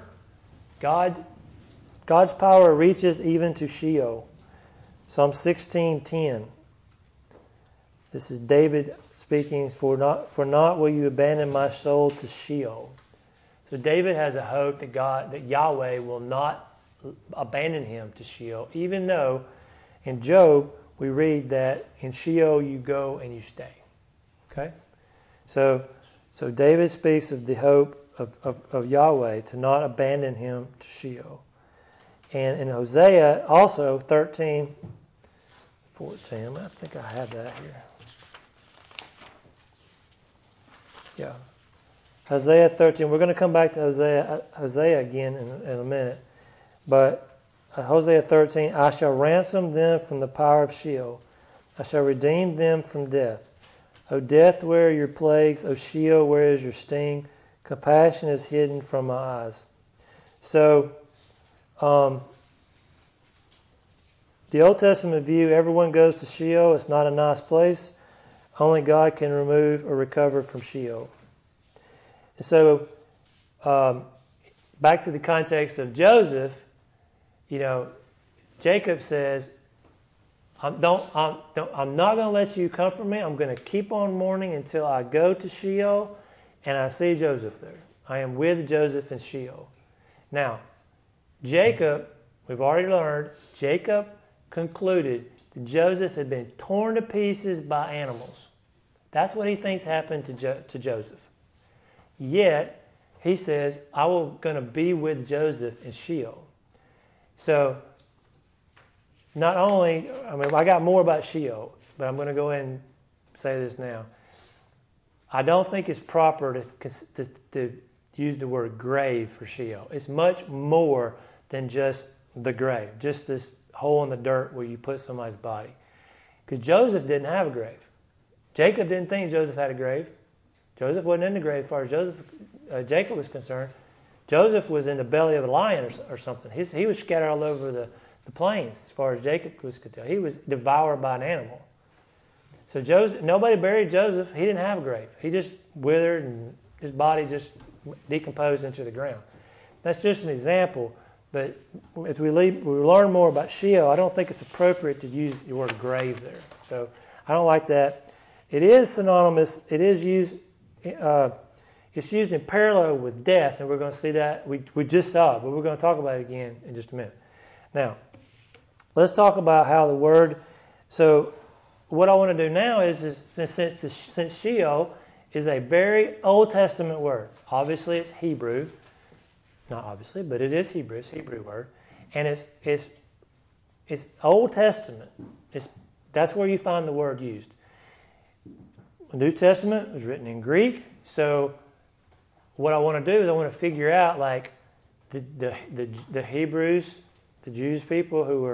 God's power reaches even to Sheol. Psalm 16:10. This is David speaking, for not will you abandon my soul to Sheol. So David has a hope that Yahweh will not abandon him to Sheol, even though in Job we read that in Sheol you go and you stay. Okay? So David speaks of the hope of Yahweh to not abandon him to Sheol. And in Hosea also 13:14, I think I have that here. Yeah. Hosea 13. We're going to come back to Hosea again in a minute. But Hosea 13, I shall ransom them from the power of Sheol. I shall redeem them from death. O death, where are your plagues? O Sheol, where is your sting? Compassion is hidden from my eyes. So, the Old Testament view, everyone goes to Sheol. It's not a nice place. Only God can remove or recover from Sheol. And so, back to the context of Joseph, Jacob says, I'm not going to let you comfort me. I'm going to keep on mourning until I go to Sheol and I see Joseph there. I am with Joseph in Sheol. Now, Jacob, we've already learned, Jacob concluded that Joseph had been torn to pieces by animals. That's what he thinks happened to Joseph. Yet, he says, I will going to be with Joseph in Sheol. So, not only, I got more about Sheol, but I'm going to go ahead and say this now. I don't think it's proper to use the word grave for Sheol. It's much more than just the grave, just this hole in the dirt where you put somebody's body. Because Joseph didn't have a grave. Jacob didn't think Joseph had a grave. Joseph wasn't in the grave as far as Jacob was concerned. Joseph was in the belly of a lion or something. He was scattered all over the plains as far as Jacob was concerned. He was devoured by an animal. So nobody buried Joseph. He didn't have a grave. He just withered and his body just decomposed into the ground. That's just an example. But as we learn more about Sheol, I don't think it's appropriate to use the word grave there. So I don't like that. It is synonymous. It is used. It's used in parallel with death, and we're going to see that. We just saw it, but we're going to talk about it again in just a minute. Now, let's talk about how the word. So, what I want to do now is since Sheol is a very Old Testament word. Obviously, it's Hebrew. Not obviously, but it is Hebrew. It's a Hebrew word, and it's Old Testament. That's where you find the word used. The New Testament was written in Greek, so what I want to do is I want to figure out like the Hebrews, the Jews people they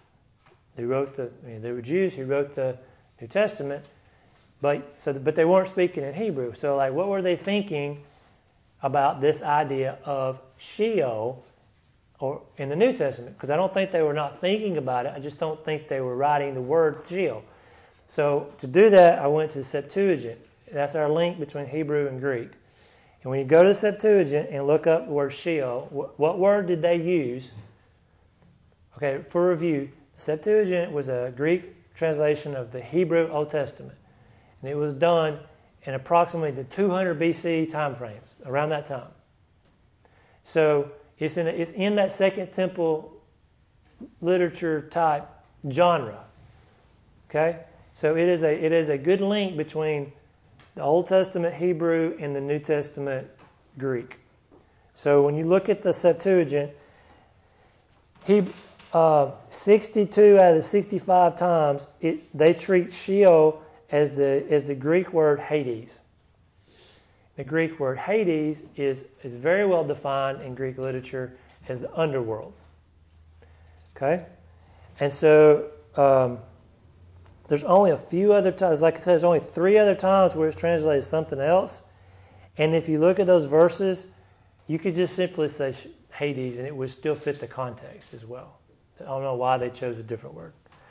were Jews who wrote the New Testament, but they weren't speaking in Hebrew. So like, what were they thinking about this idea of Sheol or in the New Testament? Because I don't think they were not thinking about it. I just don't think they were writing the word Sheol. So to do that, I went to the Septuagint. That's our link between Hebrew and Greek. And when you go to the Septuagint and look up the word Sheol, what word did they use? Okay, for review, the Septuagint was a Greek translation of the Hebrew Old Testament. And it was done in approximately the 200 BC time frames, around that time. So it's in that Second Temple literature type genre. Okay? So it is a good link between the Old Testament Hebrew and the New Testament Greek. So when you look at the Septuagint, 62 out of the 65 times they treat Sheol as the Greek word Hades. The Greek word Hades is very well defined in Greek literature as the underworld. Okay? And so there's only a few other times, like I said, there's only 3 other times where it's translated something else. And if you look at those verses, you could just simply say Hades, and it would still fit the context as well. I don't know why they chose a different word.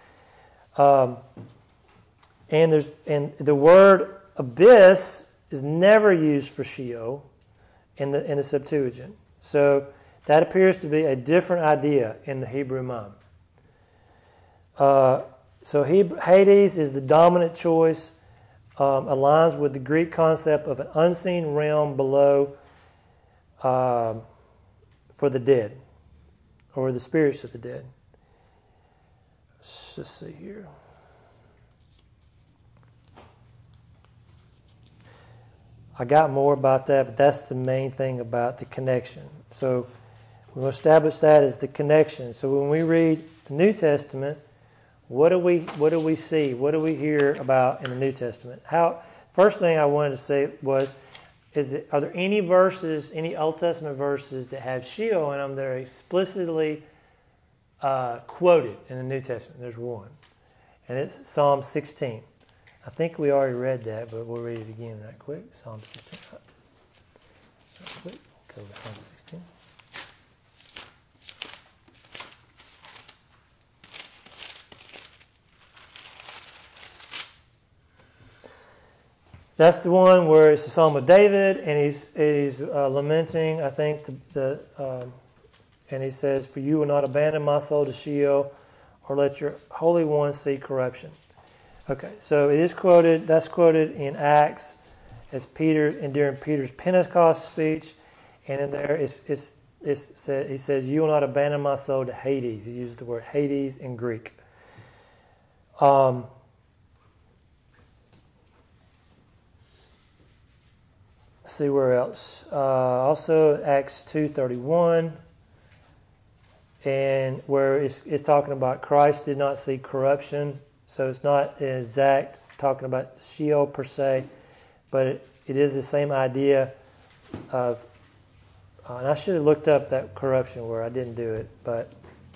And the word abyss is never used for Sheol in the Septuagint. So that appears to be a different idea in the Hebrew mind. So Hades is the dominant choice, aligns with the Greek concept of an unseen realm below for the dead, or the spirits of the dead. Let's just see here. I got more about that, but that's the main thing about the connection. So we'll establish that as the connection. So when we read the New Testament, what do we see? What do we hear about in the New Testament? First thing I wanted to say was, are there any verses, any Old Testament verses that have Sheol in them that are explicitly quoted in the New Testament? There's one, and it's Psalm 16. I think we already read that, but we'll read it again right quick. Psalm 16. Right quick, go to Psalm 16. That's the one where it's the Psalm of David, and he's lamenting, I think, and he says, "For you will not abandon my soul to Sheol, or let your Holy One see corruption." Okay, so it is quoted. That's quoted in Acts as Peter, and during Peter's Pentecost speech, and in there he says, "You will not abandon my soul to Hades." He uses the word Hades in Greek. Let's see where else. Also Acts 2:31, and where it's talking about Christ did not see corruption. So it's not exact talking about Sheol per se, but it is the same idea of, and I should have looked up that corruption word. I didn't do it, but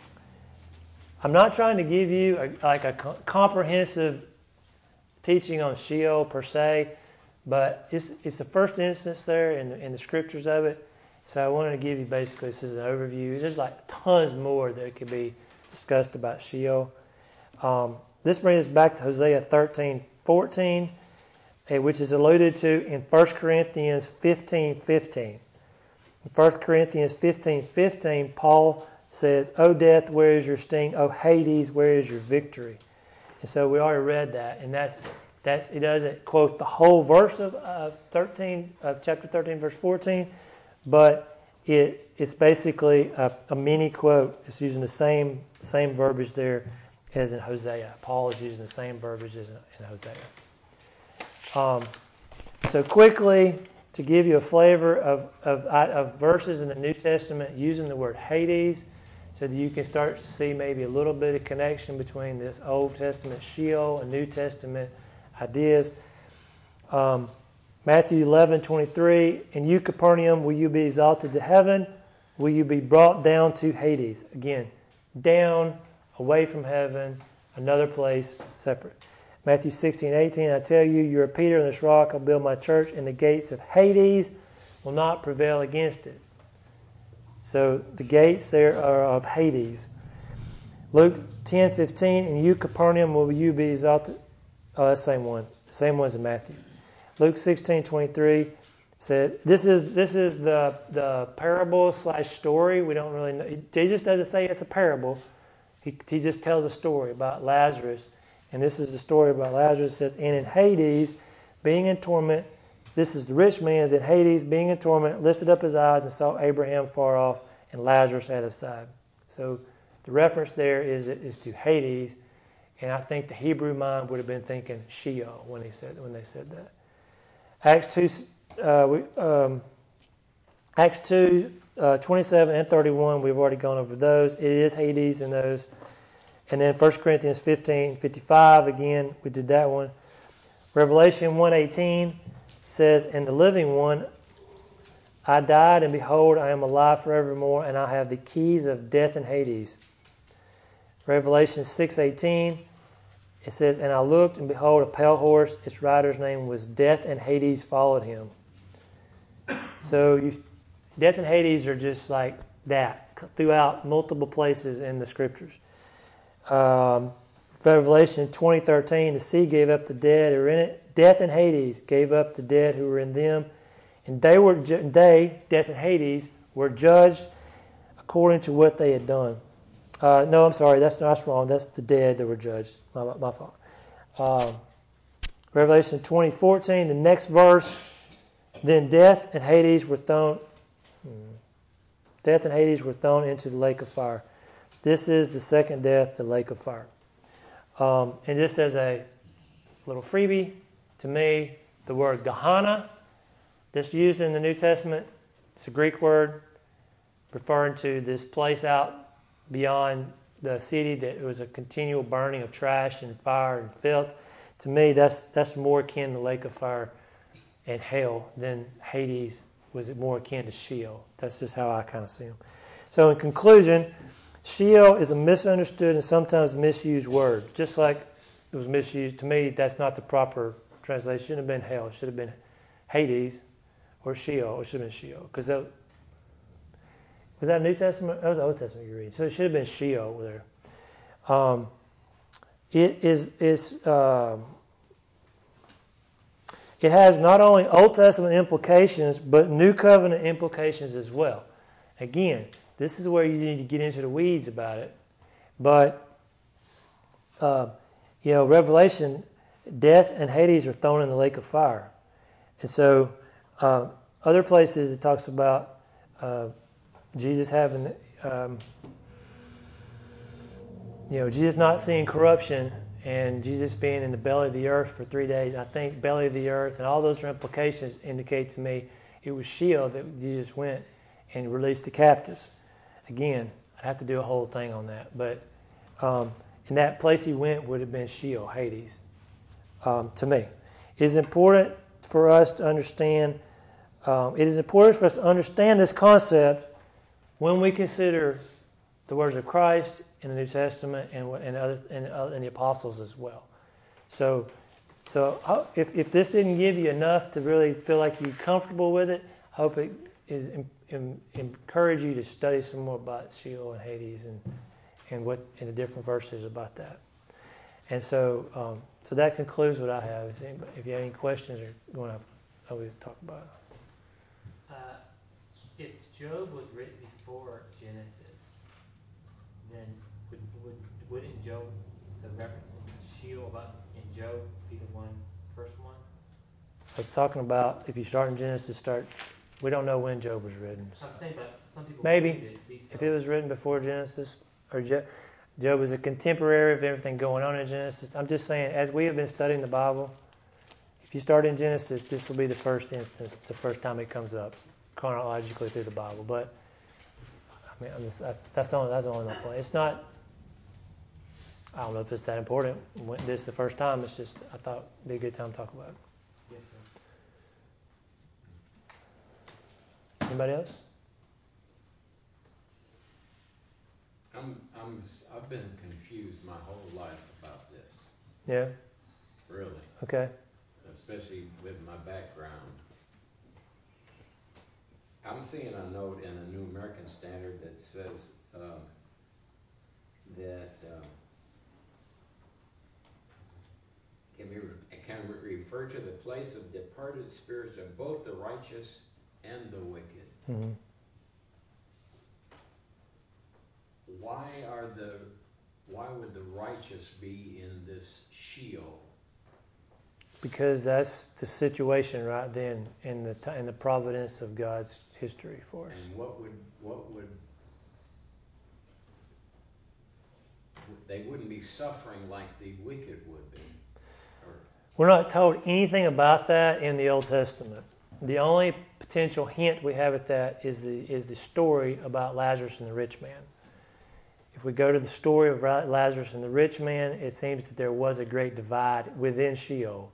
I'm not trying to give you a comprehensive teaching on Sheol per se, but it's the first instance there in the scriptures of it. So I wanted to give you basically, this is an overview. There's like tons more that could be discussed about Sheol. This brings us back to Hosea 13:14, which is alluded to in 1 Corinthians 15:15. In 1 Corinthians 15:15, Paul says, "O death, where is your sting? O Hades, where is your victory?" And so we already read that, and that's it doesn't quote the whole verse of chapter 13, verse 14, but it's basically a mini quote. It's using the same verbiage there as in Hosea. Paul is using the same verbiage as in Hosea. So quickly, to give you a flavor of verses in the New Testament using the word Hades, so that you can start to see maybe a little bit of connection between this Old Testament Sheol and New Testament ideas. Matthew 11:23, "And you, Capernaum, will you be exalted to heaven? Will you be brought down to Hades?" Again, down, away from heaven, another place separate. Matthew 16:18, "I tell you, you are Peter, on this rock I'll build my church, and the gates of Hades will not prevail against it." So the gates there are of Hades. Luke 10:15, "And you, Capernaum, will you be exalted?" Oh, that's the same one. The same one as in Matthew. Luke 16:23 said, this is the parable / story. We don't really know. Jesus doesn't say it's a parable. He just tells a story about Lazarus. And this is the story about Lazarus. It says, "And in Hades, being in torment," this is the rich man's in Hades, being in torment, lifted up his eyes and saw Abraham far off and Lazarus at his side. So the reference there is to Hades. And I think the Hebrew mind would have been thinking Sheol when they said that. Acts 2:27 and 31, we've already gone over those. It is Hades in those. And then 1 Corinthians 15:55, again, we did that one. Revelation 1:18 says, "And the living one, I died, and behold, I am alive forevermore, and I have the keys of death and Hades." Revelation 6:18, It says, "And I looked, and behold, a pale horse. Its rider's name was Death, and Hades followed him." So Death and Hades are just like that throughout multiple places in the Scriptures. Revelation 20:13, "The sea gave up the dead who were in it. Death and Hades gave up the dead who were in them. And Death and Hades, were judged according to what they had done." No, I'm sorry, that's wrong. That's the dead that were judged. My fault. Revelation 20:14, the next verse, "Then death and Hades were thrown into the lake of fire." This is the second death, the lake of fire. And just as a little freebie, to me, the word Gehenna, that's used in the New Testament, it's a Greek word referring to this place out beyond the city that it was a continual burning of trash and fire and filth. To me, that's more akin to lake of fire and hell than Hades was more akin to Sheol. That's just how I kind of see them. So in conclusion, Sheol is a misunderstood and sometimes misused word. Just like it was misused, to me, that's not the proper translation. It shouldn't have been hell. It should have been Hades or Sheol. It should have been Sheol. Because was that New Testament? That was the Old Testament you're reading. So it should have been Sheol there. It has not only Old Testament implications, but New Covenant implications as well. Again, this is where you need to get into the weeds about it. But, Revelation, death and Hades are thrown in the lake of fire. And so, other places it talks about Jesus having, Jesus not seeing corruption and Jesus being in the belly of the earth for 3 days. I think belly of the earth and all those implications indicate to me it was Sheol that Jesus went and released the captives. Again, I'd have to do a whole thing on that. But in that place he went would have been Sheol, Hades, to me. It is important for us to understand this concept when we consider the words of Christ in the New Testament and the apostles as well. So if this didn't give you enough to really feel like you're comfortable with it, I hope it encourage you to study some more about Sheol and Hades and the different verses about that. And so that concludes what I have. If you have any questions or you want to talk about it. If Job was written before Genesis, then wouldn't Job, the reference in Sheol in Job, be the first one? I was talking about if you start in Genesis, we don't know when Job was written. So. I'm saying, but some people maybe believe it to be so. If it was written before Genesis, or Job was a contemporary of everything going on in Genesis. I'm just saying, as we have been studying the Bible, if you start in Genesis, this will be the first instance, the first time it comes up chronologically through the Bible. But I mean, that's only my point. It's not. I don't know if it's that important. When this is the first time. It's just I thought it'd be a good time to talk about it. Yes, sir. Anybody else? I've been confused my whole life about this. Yeah. Really. Okay. Especially with my background. I'm seeing a note in a New American Standard that says can refer to the place of departed spirits of both the righteous and the wicked. Mm-hmm. Why would the righteous be in this Sheol? Because that's the situation right then in the providence of God's history for us. And what would they wouldn't be suffering like the wicked would be? We're not told anything about that in the Old Testament. The only potential hint we have at that is the story about Lazarus and the rich man. If we go to the story of Lazarus and the rich man, it seems that there was a great divide within Sheol.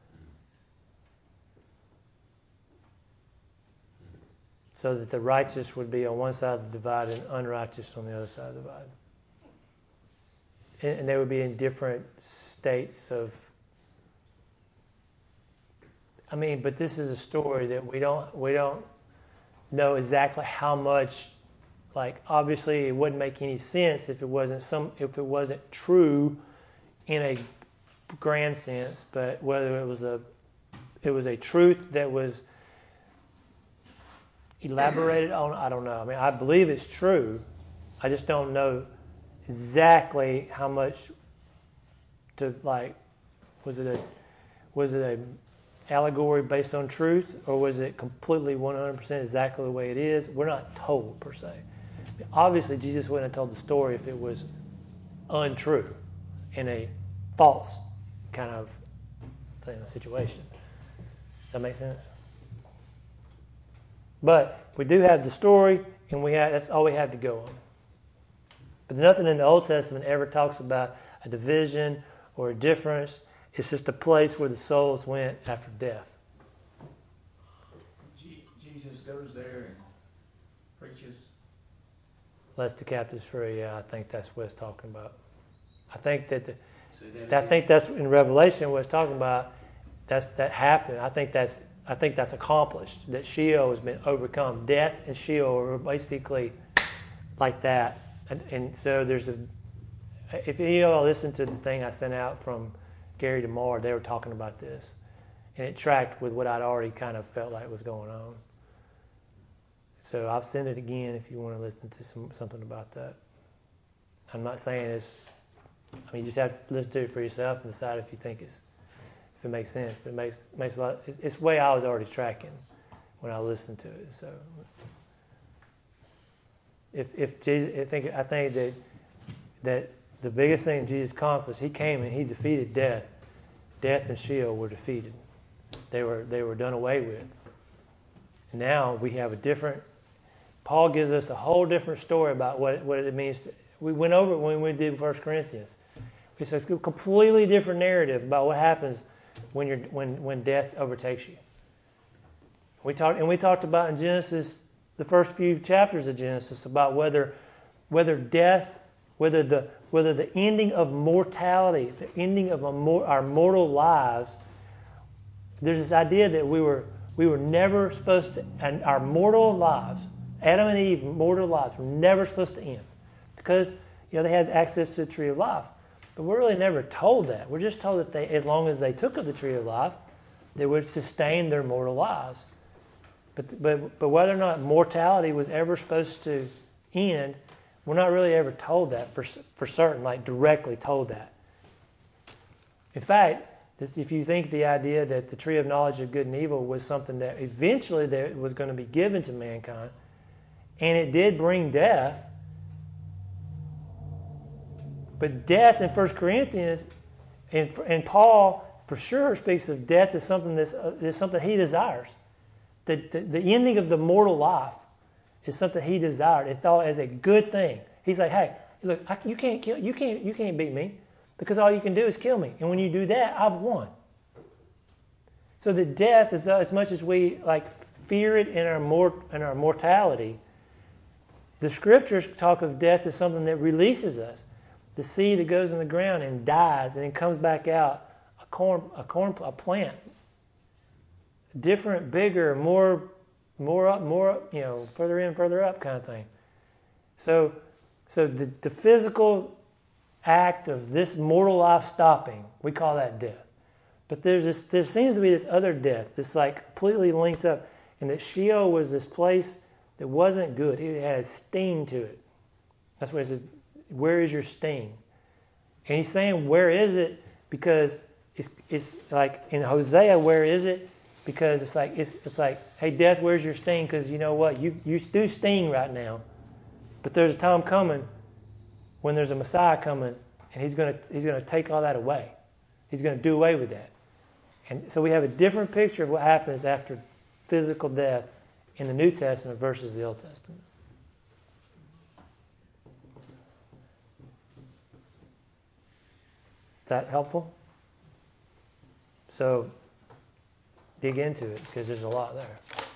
So that the righteous would be on one side of the divide and unrighteous on the other side of the divide. and they would be in different states of. I mean, but this is a story that we don't know exactly how much. Like, obviously, it wouldn't make any sense if it wasn't true in a grand sense. But whether it was a truth that was elaborated on, I don't know. I mean, I believe it's true. I just don't know exactly how much to like. Was it a allegory based on truth, or was it completely 100% exactly the way it is? We're not told per se. Obviously, Jesus wouldn't have told the story if it was untrue in a false kind of situation. Does that make sense? But we do have the story, and that's all we have to go on. But nothing in the Old Testament ever talks about a division or a difference. It's just a place where the souls went after death. Jesus goes there and preaches. Lest the captives free. Yeah, I think that's what it's talking about. I think that's in Revelation what it's talking about. That happened. I think that's accomplished. That Sheol has been overcome. Death and Sheol are basically like that. And so if any of y'all listen to the thing I sent out from Gary DeMar, they were talking about this, and it tracked with what I'd already kind of felt like was going on. So I'll send it again if you want to listen to something about that. I'm not saying you just have to listen to it for yourself and decide if it makes sense. But it makes a lot. It's the way I was already tracking when I listened to it. So if Jesus, I think that the biggest thing Jesus accomplished, he came and he defeated death. Death and Sheol were defeated. They were done away with. And now we have a different. Paul gives us a whole different story about what it means. We went over it when we did 1 Corinthians. It's a completely different narrative about what happens when death overtakes you. We talked about in Genesis, the first few chapters of Genesis, about whether death, whether the ending of mortality, the ending of our mortal lives. There's this idea that we were never supposed to, and our mortal lives, Adam and Eve, mortal lives, were never supposed to end because they had access to the tree of life. But we're really never told that. We're just told that as long as they took of the tree of life, they would sustain their mortal lives. But whether or not mortality was ever supposed to end, we're not really ever told that for certain, like directly told that. In fact, if you think the idea that the tree of knowledge of good and evil was something that eventually was going to be given to mankind, and it did bring death, but death in 1 Corinthians, and Paul for sure speaks of death as something is something he desires. The ending of the mortal life is something he desired and thought as a good thing. He's like, hey, look, you can't beat me because all you can do is kill me. And when you do that, I've won. So the death is as much as we fear it in our mortality. The scriptures talk of death as something that releases us. The seed that goes in the ground and dies and then comes back out, a plant, different, bigger, more up, further in, further up kind of thing. So the physical act of this mortal life stopping, we call that death. But there seems to be this other death, this completely linked up, and that Sheol was this place that wasn't good. It had a sting to it. That's why he says, where is your sting? And he's saying, where is it? Because it's like in Hosea, where is it? Because it's like, hey, death, where's your sting? Because you know what? You do sting right now. But there's a time coming when there's a Messiah coming, and he's gonna take all that away. He's going to do away with that. And so we have a different picture of what happens after physical death in the New Testament versus the Old Testament. Is that helpful? So dig into it because there's a lot there.